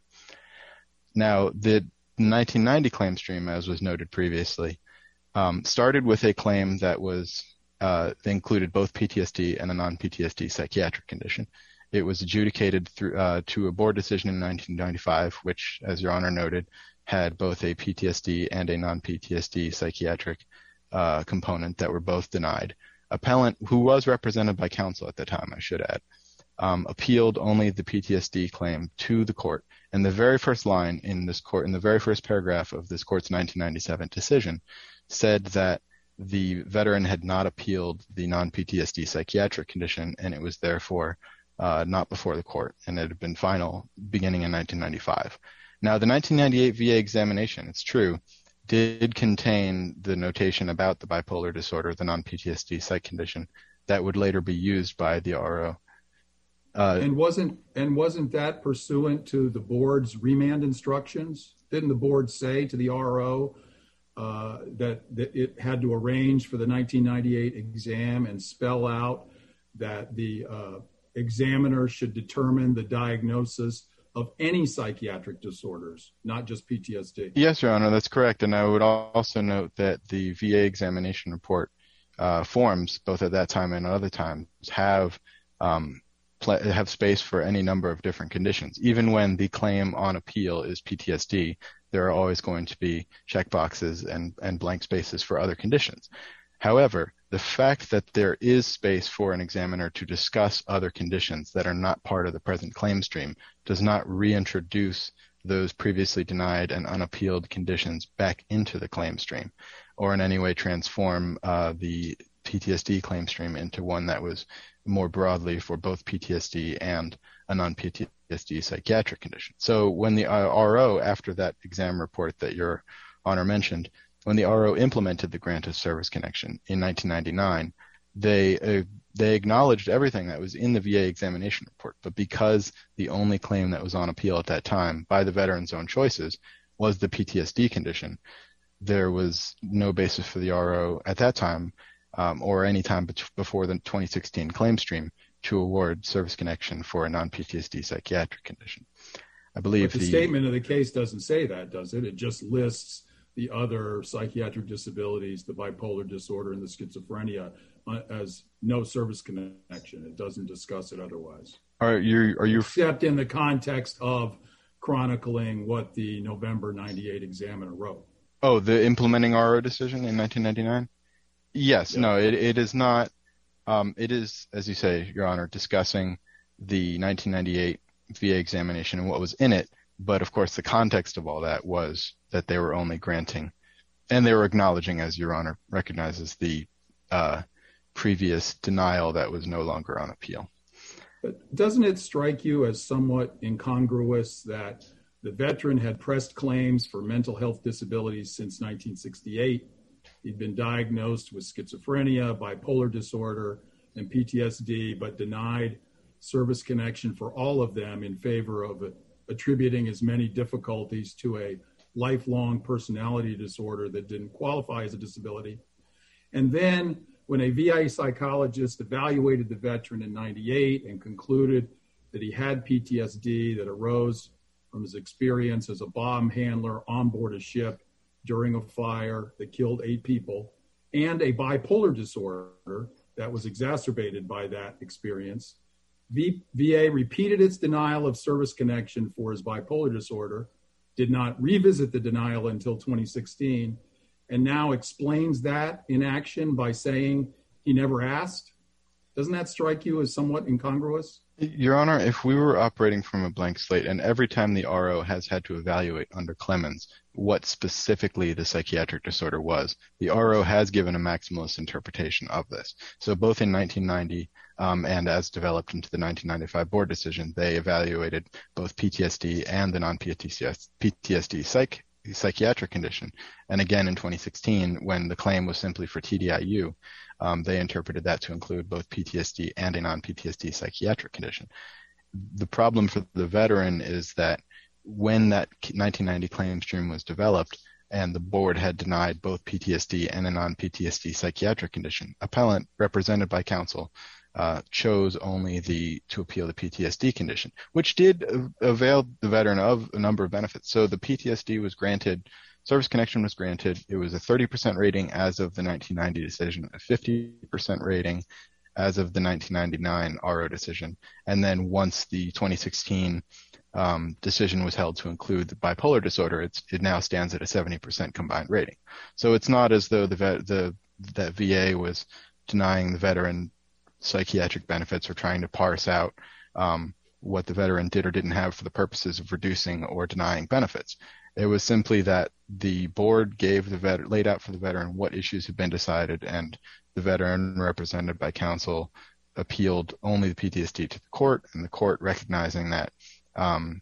Now, the nineteen ninety claim stream, as was noted previously, um, started with a claim that was uh, included both P T S D and a non-P T S D psychiatric condition. It was adjudicated through uh, to a board decision in nineteen ninety-five, which, as Your Honor noted, had both a P T S D and a non-P T S D psychiatric uh, component that were both denied. Appellant, who was represented by counsel at the time, I should add, um, appealed only the P T S D claim to the court. And the very first line in this court, in the very first paragraph of this court's nineteen ninety-seven decision, said that the veteran had not appealed the non-P T S D psychiatric condition, and it was therefore uh, not before the court, and it had been final beginning in nineteen ninety-five. Now, the nineteen ninety-eight V A examination, it's true, did contain the notation about the bipolar disorder, the non-P T S D psych condition, that would later be used by the R O. Uh, and wasn't and wasn't that pursuant to the board's remand instructions? Didn't the board say to the R O uh, that, that it had to arrange for the nineteen ninety-eight exam and spell out that the uh, examiner should determine the diagnosis of any psychiatric disorders, not just P T S D? Yes, Your Honor, that's correct. And I would also note that the V A examination report uh, forms, both at that time and other times, have um, pl- have space for any number of different conditions. Even when the claim on appeal is P T S D, there are always going to be checkboxes and, and blank spaces for other conditions. However, the fact that there is space for an examiner to discuss other conditions that are not part of the present claim stream does not reintroduce those previously denied and unappealed conditions back into the claim stream, or in any way transform uh, the P T S D claim stream into one that was more broadly for both P T S D and a non-P T S D psychiatric condition. So when the uh, R O, after that exam report that Your Honor mentioned, when the R O implemented the grant of service connection in nineteen ninety-nine, they uh, they acknowledged everything that was in the V A examination report. But because the only claim that was on appeal at that time by the veteran's own choices was the P T S D condition, there was no basis for the R O at that time um, or any time bet- before the twenty sixteen claim stream to award service connection for a non-P T S D psychiatric condition. I believe but the, the statement of the case doesn't say that, does it? It just lists the other psychiatric disabilities, the bipolar disorder and the schizophrenia, as no service connection. It doesn't discuss it otherwise. Are you are you except in the context of chronicling what the November ninety-eight examiner wrote? Oh, the implementing R O decision in nineteen ninety-nine? Yes, yeah. no, it it is not. Um, it is, as you say, Your Honor, discussing the nineteen ninety-eight V A examination and what was in it. But of course, the context of all that was that they were only granting, and they were acknowledging, as Your Honor recognizes, the uh, previous denial that was no longer on appeal. But doesn't it strike you as somewhat incongruous that the veteran had pressed claims for mental health disabilities since nineteen sixty-eight? He'd been diagnosed with schizophrenia, bipolar disorder, and P T S D, but denied service connection for all of them in favor of attributing as many difficulties to a lifelong personality disorder that didn't qualify as a disability. And then when a V A psychologist evaluated the veteran in ninety-eight and concluded that he had P T S D that arose from his experience as a bomb handler on board a ship during a fire that killed eight people, and a bipolar disorder that was exacerbated by that experience, V A repeated its denial of service connection for his bipolar disorder, did not revisit the denial until twenty sixteen, and now explains that inaction by saying he never asked. Doesn't that strike you as somewhat incongruous? Your Honor, if we were operating from a blank slate, and every time the R O has had to evaluate under Clemens what specifically the psychiatric disorder was, the R O has given a maximalist interpretation of this. So both in nineteen ninety um, and as developed into the nineteen ninety-five board decision, they evaluated both P T S D and the non-P T S D psych psychiatric condition. And again, in twenty sixteen, when the claim was simply for T D I U, um, they interpreted that to include both P T S D and a non-P T S D psychiatric condition. The problem for the veteran is that when that nineteen ninety claim stream was developed and the board had denied both P T S D and a non-P T S D psychiatric condition, appellant represented by counsel Uh, chose only the to appeal the P T S D condition, which did uh, avail the veteran of a number of benefits. So the P T S D was granted, service connection was granted. It was a thirty percent rating as of the nineteen ninety decision, a fifty percent rating as of the nineteen ninety-nine R O decision. And then once the twenty sixteen um, decision was held to include the bipolar disorder, it's, it now stands at a seventy percent combined rating. So it's not as though the vet, the that V A was denying the veteran psychiatric benefits or trying to parse out um, what the veteran did or didn't have for the purposes of reducing or denying benefits. It was simply that the board gave the vet laid out for the veteran what issues had been decided, and the veteran represented by counsel appealed only the P T S D to the court, and the court, recognizing that, um,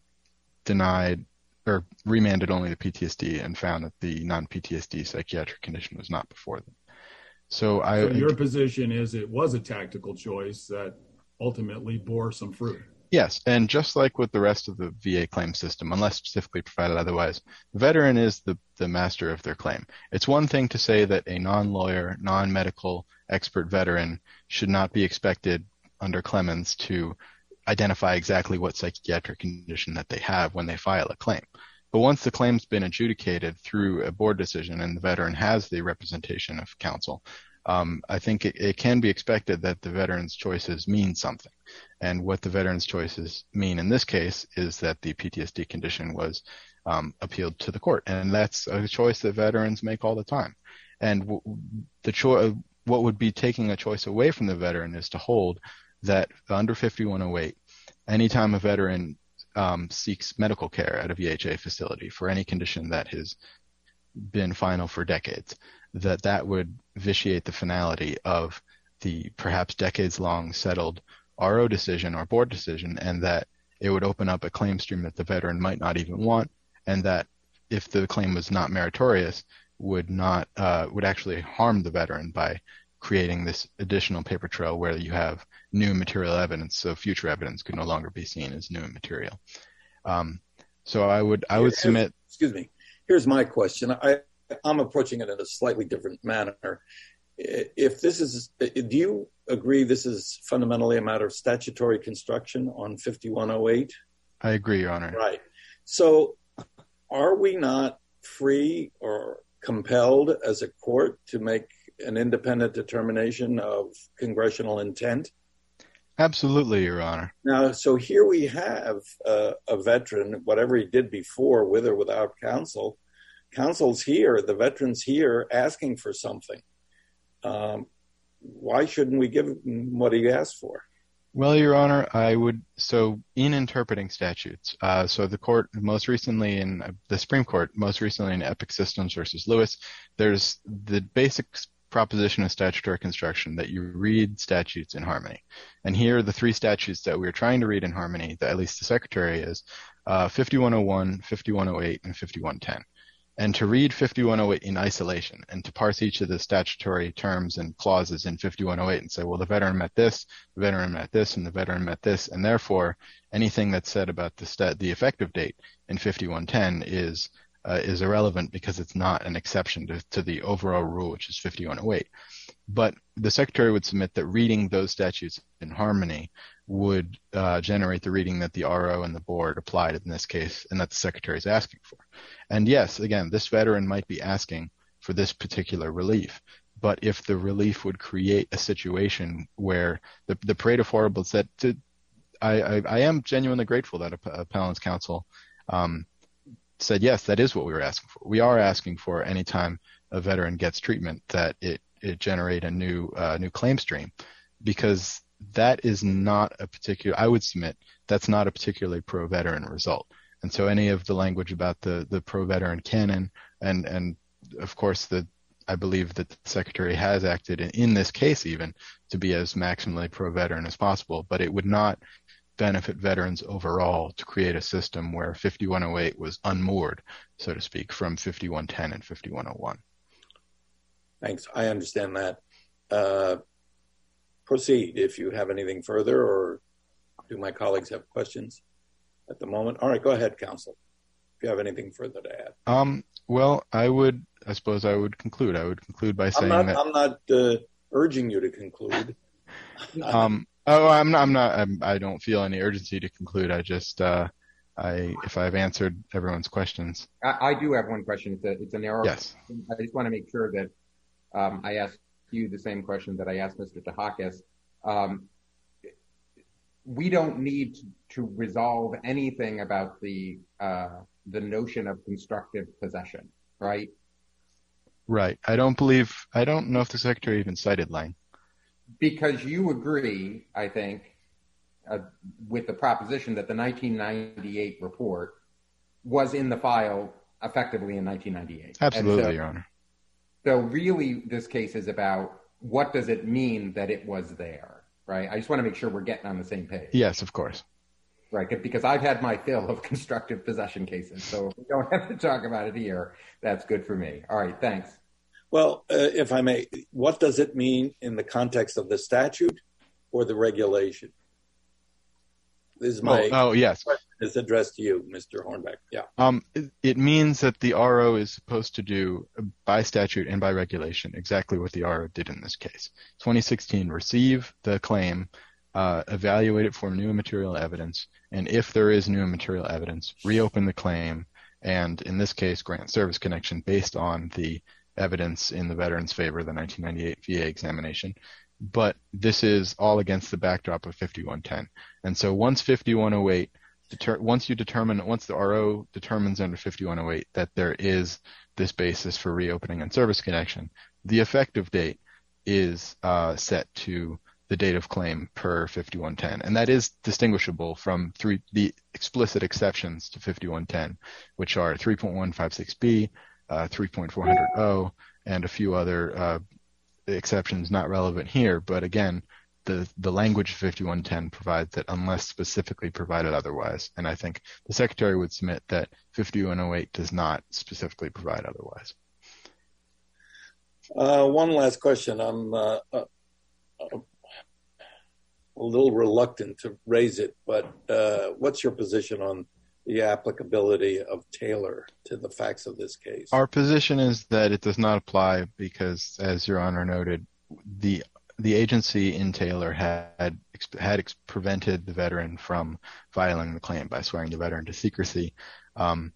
denied or remanded only the P T S D and found that the non-P T S D psychiatric condition was not before them. So, I, so your position is it was a tactical choice that ultimately bore some fruit. Yes, and just like with the rest of the V A claim system, unless specifically provided otherwise, the veteran is the, the master of their claim. It's one thing to say that a non-lawyer, non-medical expert veteran should not be expected under Clemens to identify exactly what psychiatric condition that they have when they file a claim. But once the claim's been adjudicated through a board decision and the veteran has the representation of counsel, um, I think it, it can be expected that the veteran's choices mean something. And what the veteran's choices mean in this case is that the P T S D condition was um, appealed to the court. And that's a choice that veterans make all the time. And w- the cho- what would be taking a choice away from the veteran is to hold that under fifty-one oh eight, anytime a veteran Um, seeks medical care at a V H A facility for any condition that has been final for decades, that that would vitiate the finality of the perhaps decades-long settled R O decision or board decision, and that it would open up a claim stream that the veteran might not even want, and that if the claim was not meritorious, would not uh, would actually harm the veteran by creating this additional paper trail where you have new material evidence, so future evidence could no longer be seen as new material. Um, so I would I would submit. Excuse me. Here's my question. I I'm approaching it in a slightly different manner. If this is, do you agree this is fundamentally a matter of statutory construction on fifty-one oh eight? I agree, Your Honor. Right. So are we not free or compelled as a court to make an independent determination of congressional intent? Absolutely, Your Honor. Now, so here we have uh, a veteran, whatever he did before, with or without counsel. Counsel's here, the veteran's here asking for something. Um, why shouldn't we give him what he asked for? Well, Your Honor, I would, so in interpreting statutes, uh, so the court most recently in, uh, the Supreme Court, most recently in Epic Systems versus Lewis, there's the basic proposition of statutory construction that you read statutes in harmony. And here are the three statutes that we're trying to read in harmony, that at least the Secretary is, uh, fifty-one oh one, fifty-one oh eight, and fifty-one ten. And to read fifty-one oh eight in isolation and to parse each of the statutory terms and clauses in fifty-one oh eight and say, well, the veteran met this, the veteran met this, and the veteran met this, and therefore anything that's said about the stat- the effective date in fifty-one ten is uh, is irrelevant because it's not an exception to, to the overall rule, which is fifty-one oh eight. But the Secretary would submit that reading those statutes in harmony would uh, generate the reading that the R O and the board applied in this case and that the Secretary is asking for. And yes, again, this veteran might be asking for this particular relief, but if the relief would create a situation where the, the parade of horribles that to, I, I, I am genuinely grateful that Appellant's counsel um, said, yes, that is what we were asking for. We are asking for any time a veteran gets treatment that it, it generate a new uh, new claim stream, because that is not a particular, I would submit, that's not a particularly pro-veteran result. And so any of the language about the, the pro-veteran canon and, and of course, the I believe that the Secretary has acted in, in this case even to be as maximally pro-veteran as possible, but it would not benefit veterans overall to create a system where fifty-one oh eight was unmoored, so to speak, from fifty-one ten and fifty-one oh one. Thanks. I understand that. Uh, proceed if you have anything further, or do my colleagues have questions at the moment? All right, go ahead, counsel, if you have anything further to add. Um, well, I would, I suppose I would conclude. I would conclude by saying I'm not, that I'm not uh, urging you to conclude. um, oh, I'm not, I'm not, I'm, I don't feel any urgency to conclude. I just, uh, I, if I've answered everyone's questions. I, I do have one question. It's a, it's a narrow. Yes. I just want to make sure that um, I ask you the same question that I asked Mister Tahakis. Um, we don't need to, to resolve anything about the uh, the notion of constructive possession, right? Right. I don't believe, I don't know if the Secretary even cited Lang. Because you agree, I think, uh, with the proposition that the nineteen ninety-eight report was in the file effectively in nineteen ninety-eight. Absolutely, so, Your Honor. So really, this case is about what does it mean that it was there, right? I just want to make sure we're getting on the same page. Yes, of course. Right, because I've had my fill of constructive possession cases, so if we don't have to talk about it here, that's good for me. All right, thanks. Well, uh, if I may, what does it mean in the context of the statute or the regulation? This is my oh, oh yes. question is addressed to you, Mister Hornbeck. Yeah. Um, it, it means that the R O is supposed to do by statute and by regulation exactly what the R O did in this case. twenty sixteen, receive the claim, uh, evaluate it for new and material evidence, and if there is new and material evidence, reopen the claim, and in this case, grant service connection based on the evidence in the veteran's favor, the nineteen ninety-eight V A examination. But this is all against the backdrop of fifty-one ten. And so once fifty-one oh eight, deter- once you determine, once the R O determines under fifty-one oh eight that there is this basis for reopening and service connection, the effective date is uh, set to the date of claim per fifty-one ten. And that is distinguishable from three, the explicit exceptions to fifty-one ten, which are three point one five six B, uh, three point four hundred, and a few other uh, exceptions not relevant here. But again, the, the language of fifty-one ten provides that unless specifically provided otherwise. And I think the Secretary would submit that fifty-one oh eight does not specifically provide otherwise. Uh, one last question. I'm uh, uh, a little reluctant to raise it, but uh, what's your position on the applicability of Taylor to the facts of this case? Our position is that it does not apply because, as Your Honor noted, the the agency in Taylor had had prevented the veteran from filing the claim by swearing the veteran to secrecy. Um,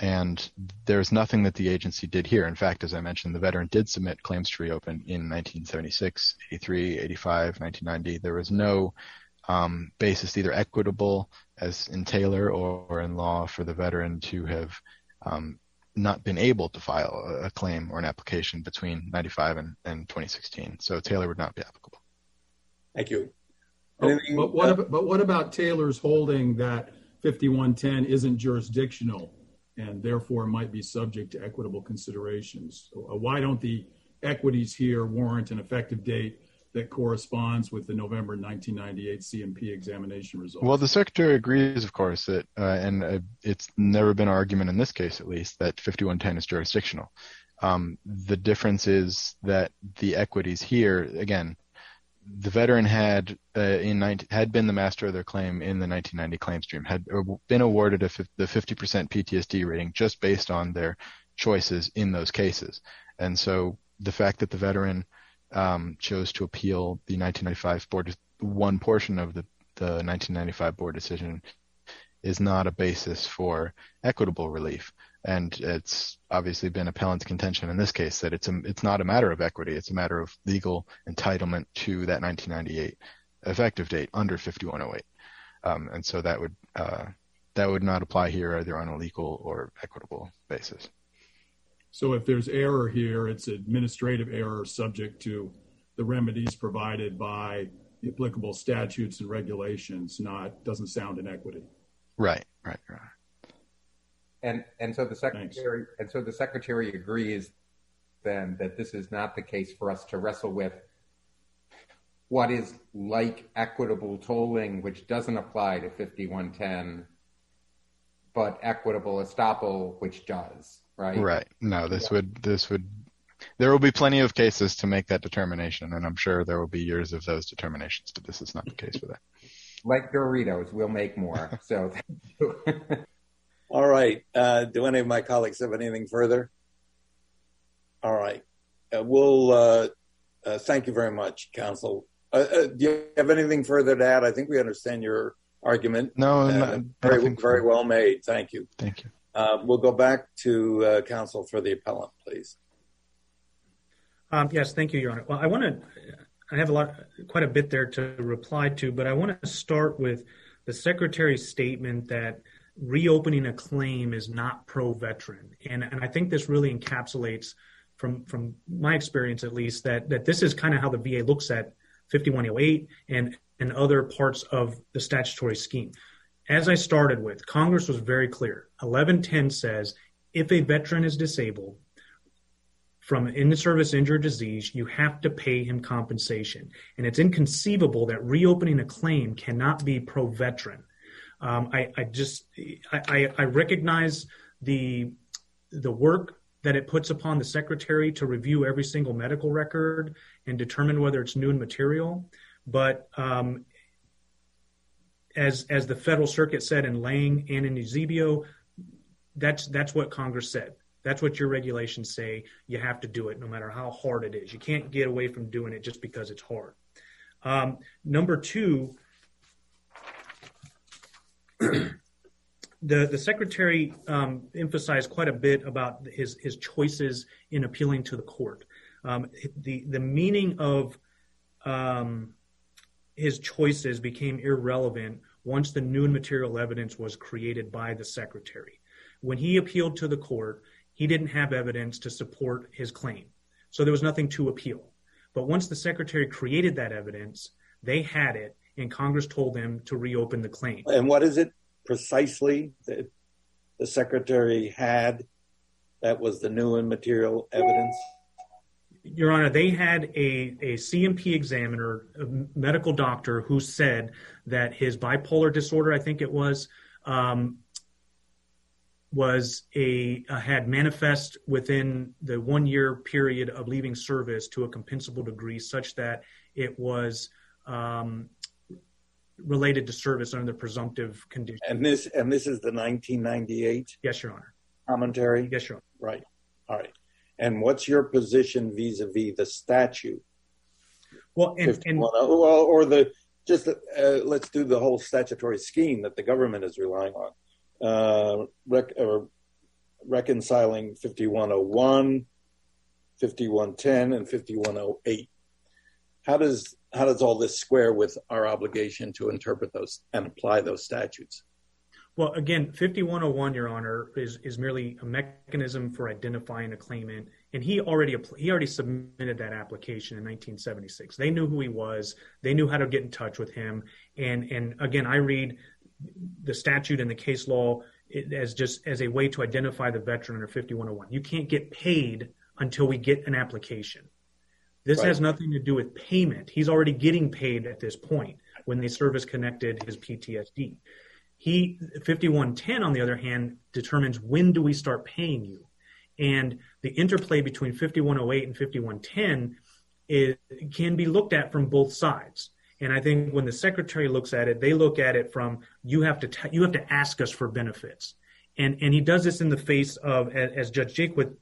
And there's nothing that the agency did here. In fact, as I mentioned, the veteran did submit claims to reopen in nineteen seventy-six, eighty-three, eighty-five, nineteen ninety. There was no um, basis, either equitable, as in Taylor, or, or in law, for the veteran to have um, not been able to file a, a claim or an application between ninety-five and, and twenty sixteen. So Taylor would not be applicable. Thank you. Oh, but, what about, but what about Taylor's holding that fifty-one ten isn't jurisdictional and therefore might be subject to equitable considerations? Why don't the equities here warrant an effective date that corresponds with the November nineteen ninety-eight C M P examination results? Well, the Secretary agrees, of course, that, uh, and uh, it's never been an argument in this case, at least, that fifty-one ten is jurisdictional. Um, the difference is that the equities here, again, the veteran had uh, in nineteen, had been the master of their claim in the nineteen ninety claim stream, had been awarded a f- the fifty percent P T S D rating just based on their choices in those cases. And so the fact that the veteran um, chose to appeal the nineteen ninety-five board, one portion of the, the nineteen ninety-five board decision, is not a basis for equitable relief. And it's obviously been appellant's contention in this case that it's a, it's not a matter of equity. It's a matter of legal entitlement to that nineteen ninety-eight effective date under fifty-one oh eight. Um, and so that would uh, that would not apply here either on a legal or equitable basis. So if there's error here, it's administrative error subject to the remedies provided by the applicable statutes and regulations, not doesn't sound in equity. Right, right, right. And and so the secretary Thanks. and so the secretary agrees then that this is not the case for us to wrestle with what is like equitable tolling, which doesn't apply to fifty-one ten, but equitable estoppel, which does, right? Right. No, this yeah. would this would there will be plenty of cases to make that determination, and I'm sure there will be years of those determinations, but this is not the case for that. Like Doritos, we'll make more. So thank you. All right. Uh, do any of my colleagues have anything further? All right. Uh, we'll uh, uh, thank you very much, counsel. Uh, uh, do you have anything further to add? I think we understand your argument. No, uh, not, very, very well made. Thank you. Thank you. Uh, we'll go back to uh, counsel for the appellant, please. Um, yes, thank you, Your Honor. Well, I want to. I have a lot, quite a bit there to reply to, but I want to start with the Secretary's statement that reopening a claim is not pro-veteran. And, and I think this really encapsulates, from, from my experience at least, that, that this is kind of how the V A looks at fifty-one oh eight and, and other parts of the statutory scheme. As I started with, Congress was very clear. eleven ten says, if a veteran is disabled from an in-service injured disease, you have to pay him compensation. And it's inconceivable that reopening a claim cannot be pro-veteran. Um, I, I just, I, I recognize the, the work that it puts upon the Secretary to review every single medical record and determine whether it's new and material. But um, as, as the Federal Circuit said in Lang and in Eusebio, that's, that's what Congress said. That's what your regulations say. You have to do it no matter how hard it is. You can't get away from doing it just because it's hard. Um, number two, the the Secretary um, emphasized quite a bit about his, his choices in appealing to the court. Um, the, the meaning of um, his choices became irrelevant once the new and material evidence was created by the Secretary. When he appealed to the court, he didn't have evidence to support his claim. So there was nothing to appeal. But once the Secretary created that evidence, they had it, and Congress told them to reopen the claim. And what is it precisely that the Secretary had that was the new and material evidence? Your Honor, they had a, a C M P examiner, a medical doctor, who said that his bipolar disorder, I think it was, um, was a uh, had manifest within the one-year period of leaving service to a compensable degree such that it was um, related to service under the presumptive condition. And this and this is the nineteen ninety-eight? Yes, Your Honor. Commentary? Yes, Your Honor. Right. All right. And what's your position vis-a-vis the statute? Well, and, and well, or the just uh, let's do the whole statutory scheme that the government is relying on. Uh, rec, uh, reconciling fifty-one oh one, fifty-one ten, and fifty-one oh eight. How does how does all this square with our obligation to interpret those and apply those statutes? Well, again, fifty-one oh one, Your Honor, is, is merely a mechanism for identifying a claimant, and he already he already submitted that application in nineteen seventy-six. They knew who he was. They knew how to get in touch with him. And and again, I read the statute and the case law as just as a way to identify the veteran under fifty-one oh one. You can't get paid until we get an application. This right. has nothing to do with payment. He's already getting paid at this point when the service connected his P T S D. He fifty-one ten, on the other hand, determines when do we start paying you. And the interplay between fifty-one oh eight and fifty-one ten is, can be looked at from both sides. And I think when the secretary looks at it, they look at it from you have to t- you have to ask us for benefits. And and he does this in the face of, as, as Judge Jaquith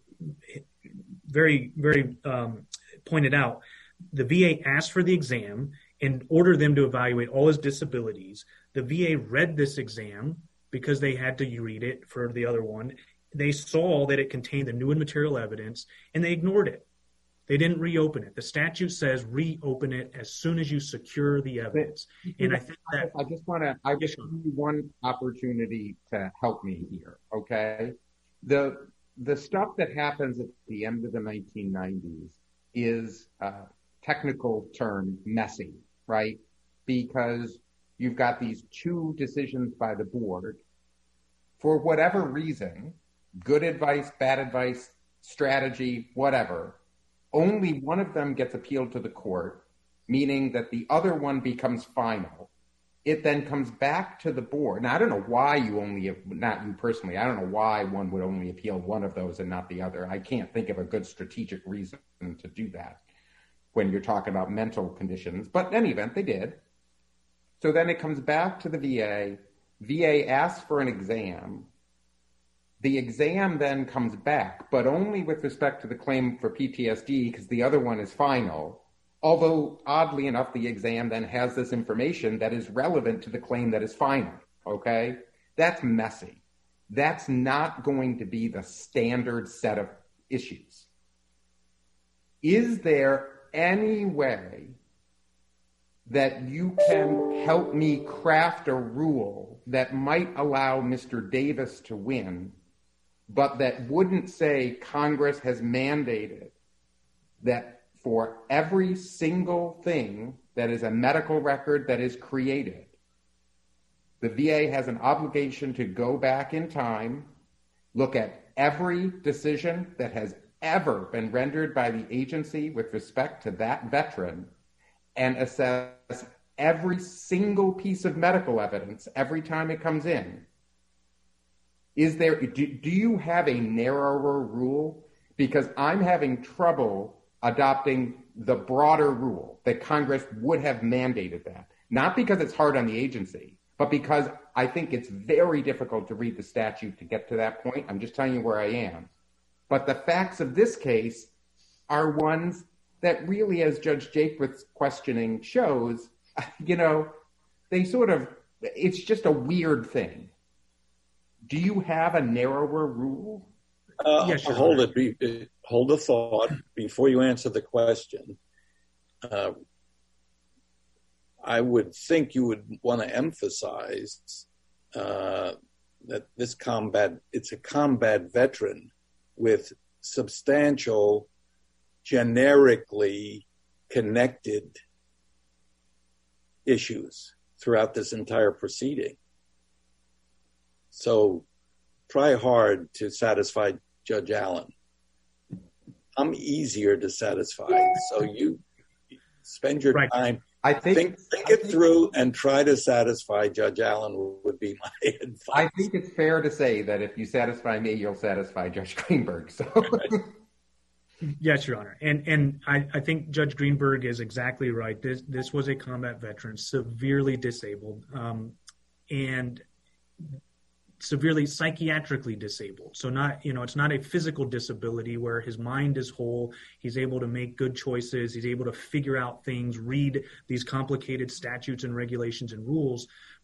very, very um, pointed out, the V A asked for the exam and ordered them to evaluate all his disabilities. The V A read this exam because they had to read it for the other one. They saw that it contained the new and material evidence, and they ignored it. They didn't reopen it. The statute says reopen it as soon as you secure the evidence. And I think that I just want to I just give you one opportunity to help me here, okay? The the stuff that happens at the end of the nineteen nineties is uh, technical term messy, right? Because you've got these two decisions by the board. For whatever reason, good advice, bad advice, strategy, whatever, only one of them gets appealed to the court, meaning that the other one becomes final. It then comes back to the board. Now, I don't know why you only, not you personally, I don't know why one would only appeal one of those and not the other. I can't think of a good strategic reason to do that when you're talking about mental conditions. But in any event, they did. So then it comes back to the V A. V A asks for an exam. The exam then comes back, but only with respect to the claim for P T S D because the other one is final. Although, oddly enough, the exam then has this information that is relevant to the claim that is final, okay? That's messy. That's not going to be the standard set of issues. Is there any way that you can help me craft a rule that might allow Mister Davis to win, but that wouldn't say Congress has mandated that for every single thing that is a medical record that is created, the V A has an obligation to go back in time, look at every decision that has ever been rendered by the agency with respect to that veteran, and assess every single piece of medical evidence every time it comes in? Is there, do, do you have a narrower rule? Because I'm having trouble adopting the broader rule that Congress would have mandated that. Not because it's hard on the agency, but because I think it's very difficult to read the statute to get to that point. I'm just telling you where I am. But the facts of this case are ones that really, as Judge Jaquith's questioning shows, you know, they sort of, it's just a weird thing. Do you have a narrower rule? Uh, yes, hold it. Be, hold the thought before you answer the question. Uh, I would think you would want to emphasize uh, that this combat, it's a combat veteran with substantial, generically connected issues throughout this entire proceeding. So try hard to satisfy Judge Allen. I'm easier to satisfy. So you spend your right. time, I think, think, think it think, through and try to satisfy Judge Allen would be my advice. I think it's fair to say that if you satisfy me, you'll satisfy Judge Greenberg. So. Right. Yes, Your Honor. And and I, I think Judge Greenberg is exactly right. This this was a combat veteran, severely disabled, um, and severely psychiatrically disabled. So not, you know, it's not a physical disability where his mind is whole. He's able to make good choices. He's able to figure out things, read these complicated statutes and regulations and rules.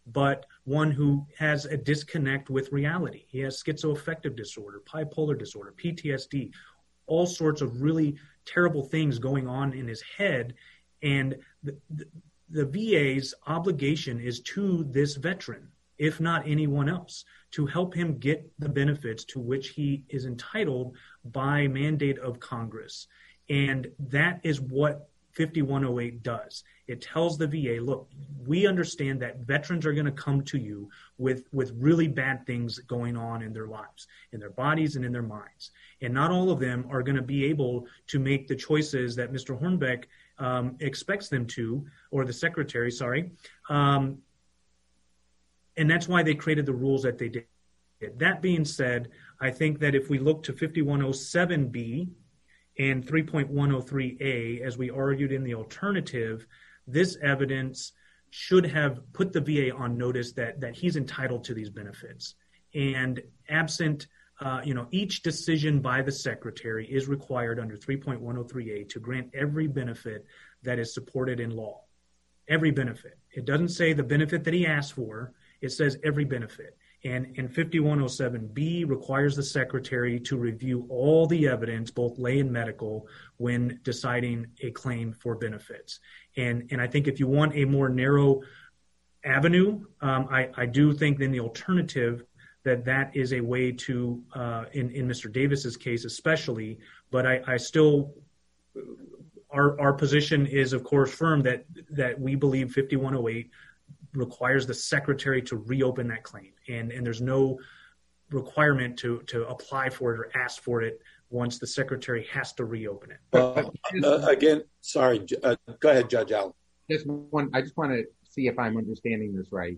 but one who has a disconnect with reality. He has schizoaffective disorder, bipolar disorder, P T S D, all sorts of really terrible things going on in his head. And the, the, the V A's obligation is to this veteran, if not anyone else, to help him get the benefits to which he is entitled by mandate of Congress. And that is what fifty-one oh eight does. It tells the V A, look, we understand that veterans are going to come to you with, with really bad things going on in their lives, in their bodies and in their minds. And not all of them are going to be able to make the choices that Mister Hornbeck um, expects them to, or the secretary, sorry. Um, and that's why they created the rules that they did. That being said, I think that if we look to fifty-one oh seven B, and three point one oh three A, as we argued in the alternative, this evidence should have put the V A on notice that that he's entitled to these benefits. And absent, uh, you know, each decision by the secretary is required under three point one oh three A to grant every benefit that is supported in law. Every benefit. It doesn't say the benefit that he asked for. It says every benefit. And, and fifty-one oh seven B requires the secretary to review all the evidence, both lay and medical, when deciding a claim for benefits. And, and I think if you want a more narrow avenue, um, I, I do think in the alternative that that is a way to, uh, in, in Mister Davis's case especially, but I, I still, our, our position is, of course, firm that, that we believe fifty-one oh eight requires the secretary to reopen that claim. And, and there's no requirement to, to apply for it or ask for it once the secretary has to reopen it. Uh, uh, again, sorry, uh, go ahead, Judge Allen. Just one, I just want to see if I'm understanding this right.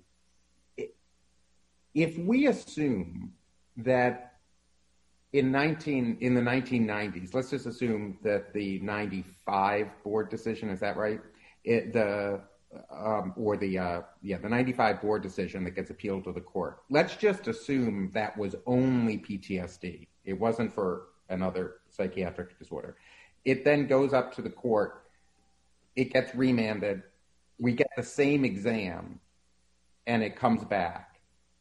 If we assume that in nineteen in the nineteen nineties, let's just assume that the ninety-five board decision, is that right? It, the Um, or the uh, yeah the ninety-five board decision that gets appealed to the court. Let's just assume that was only P T S D. It wasn't for another psychiatric disorder. It then goes up to the court. It gets remanded. We get the same exam, and it comes back.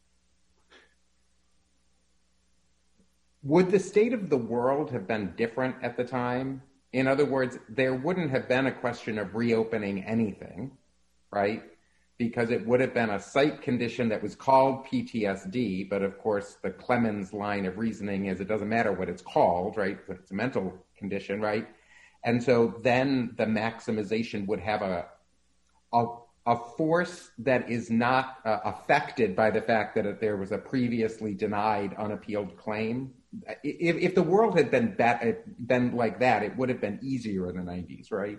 Would the state of the world have been different at the time? In other words, there wouldn't have been a question of reopening anything, right? Because it would have been a psych condition that was called P T S D, but of course the Clemens line of reasoning is it doesn't matter what it's called, right? It's a mental condition, right? And so then the maximization would have a a, a force that is not uh, affected by the fact that there was a previously denied unappealed claim. If, if the world had been, that, been like that, it would have been easier in the nineties, right?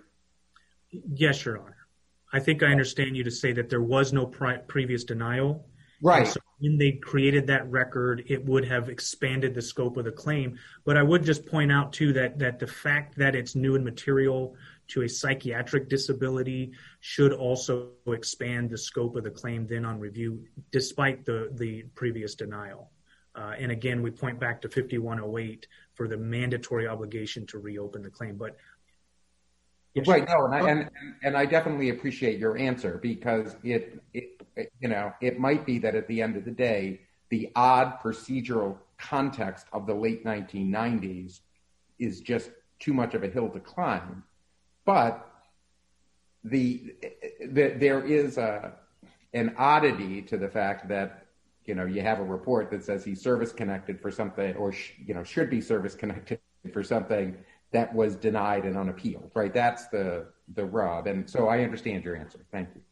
Yes, Your Honor. I think I understand you to say that there was no pri- previous denial. Right. And so when they created that record, it would have expanded the scope of the claim. But I would just point out, too, that, that the fact that it's new and material to a psychiatric disability should also expand the scope of the claim then on review, despite the, the previous denial. Uh, and again, we point back to fifty-one oh eight for the mandatory obligation to reopen the claim. But yes, right, no, and I, and, and I definitely appreciate your answer because it, it, it, you know, it might be that at the end of the day, the odd procedural context of the late nineteen nineties is just too much of a hill to climb. But the, the there is a an oddity to the fact that, you know, you have a report that says he's service connected for something, or sh- you know, should be service connected for something that was denied and unappealed, right? That's the the rub. And so I understand your answer. Thank you.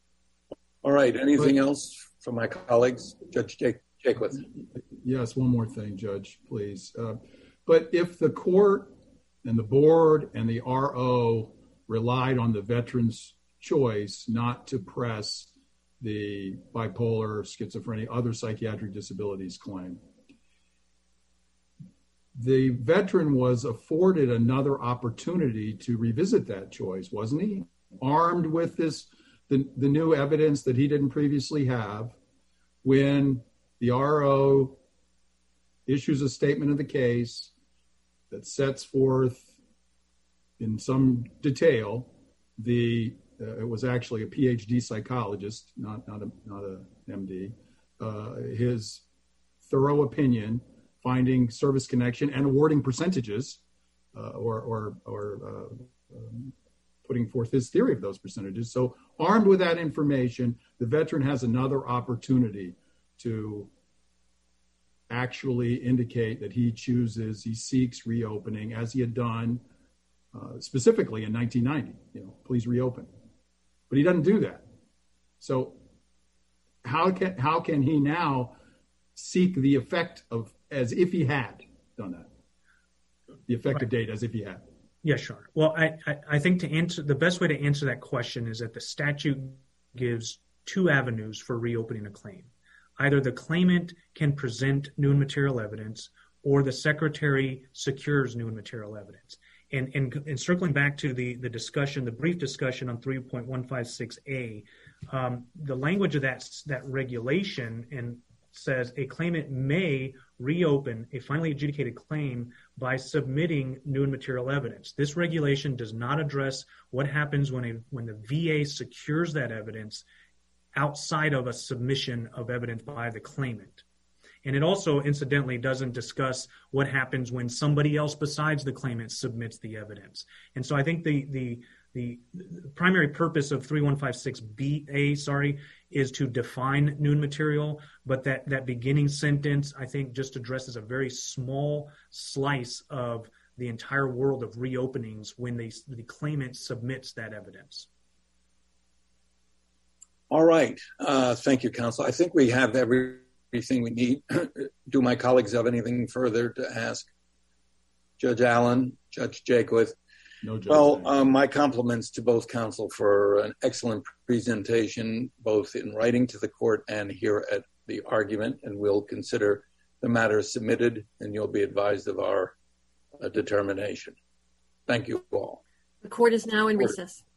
All right. Anything else from my colleagues? Judge Jaquith. Yes, one more thing, Judge, please. Uh, but if the court and the board and the R O relied on the veteran's choice not to press the bipolar, schizophrenia, other psychiatric disabilities claim, the veteran was afforded another opportunity to revisit that choice, wasn't he? Armed with this, the, the new evidence that he didn't previously have, when the R O issues a statement of the case that sets forth in some detail the uh, it was actually a P H D psychologist, not not a not a M D. Uh, his thorough opinion, finding service connection and awarding percentages, uh, or or or uh, um, putting forth his theory of those percentages. So, armed with that information, the veteran has another opportunity to actually indicate that he chooses, he seeks reopening, as he had done uh, specifically in nineteen ninety. You know, please reopen. But he doesn't do that. So how can how can he now seek the effect of, as if he had done that, the effective date as if he had? Yeah, sure. Well, I, I, I think to answer the best way to answer that question is that the statute gives two avenues for reopening a claim. Either the claimant can present new and material evidence, or the secretary secures new and material evidence. And, and, and circling back to the, the discussion, the brief discussion on three point one five six A, um, the language of that, that regulation and says a claimant may reopen a finally adjudicated claim by submitting new and material evidence. This regulation does not address what happens when a when the V A secures that evidence outside of a submission of evidence by the claimant. And it also, incidentally, doesn't discuss what happens when somebody else besides the claimant submits the evidence. And so I think the the the primary purpose of three one five six B A, sorry, is to define new and material, but that, that beginning sentence, I think, just addresses a very small slice of the entire world of reopenings when they, the claimant submits that evidence. All right. Uh, thank you, counsel. I think we have every everything we need. Do my colleagues have anything further to ask? Judge Allen, Judge Jaquith? No, Judge. Well, um, my compliments to both counsel for an excellent presentation, both in writing to the court and here at the argument, and we'll consider the matter submitted, and you'll be advised of our uh, determination. Thank you all. The court is now in recess.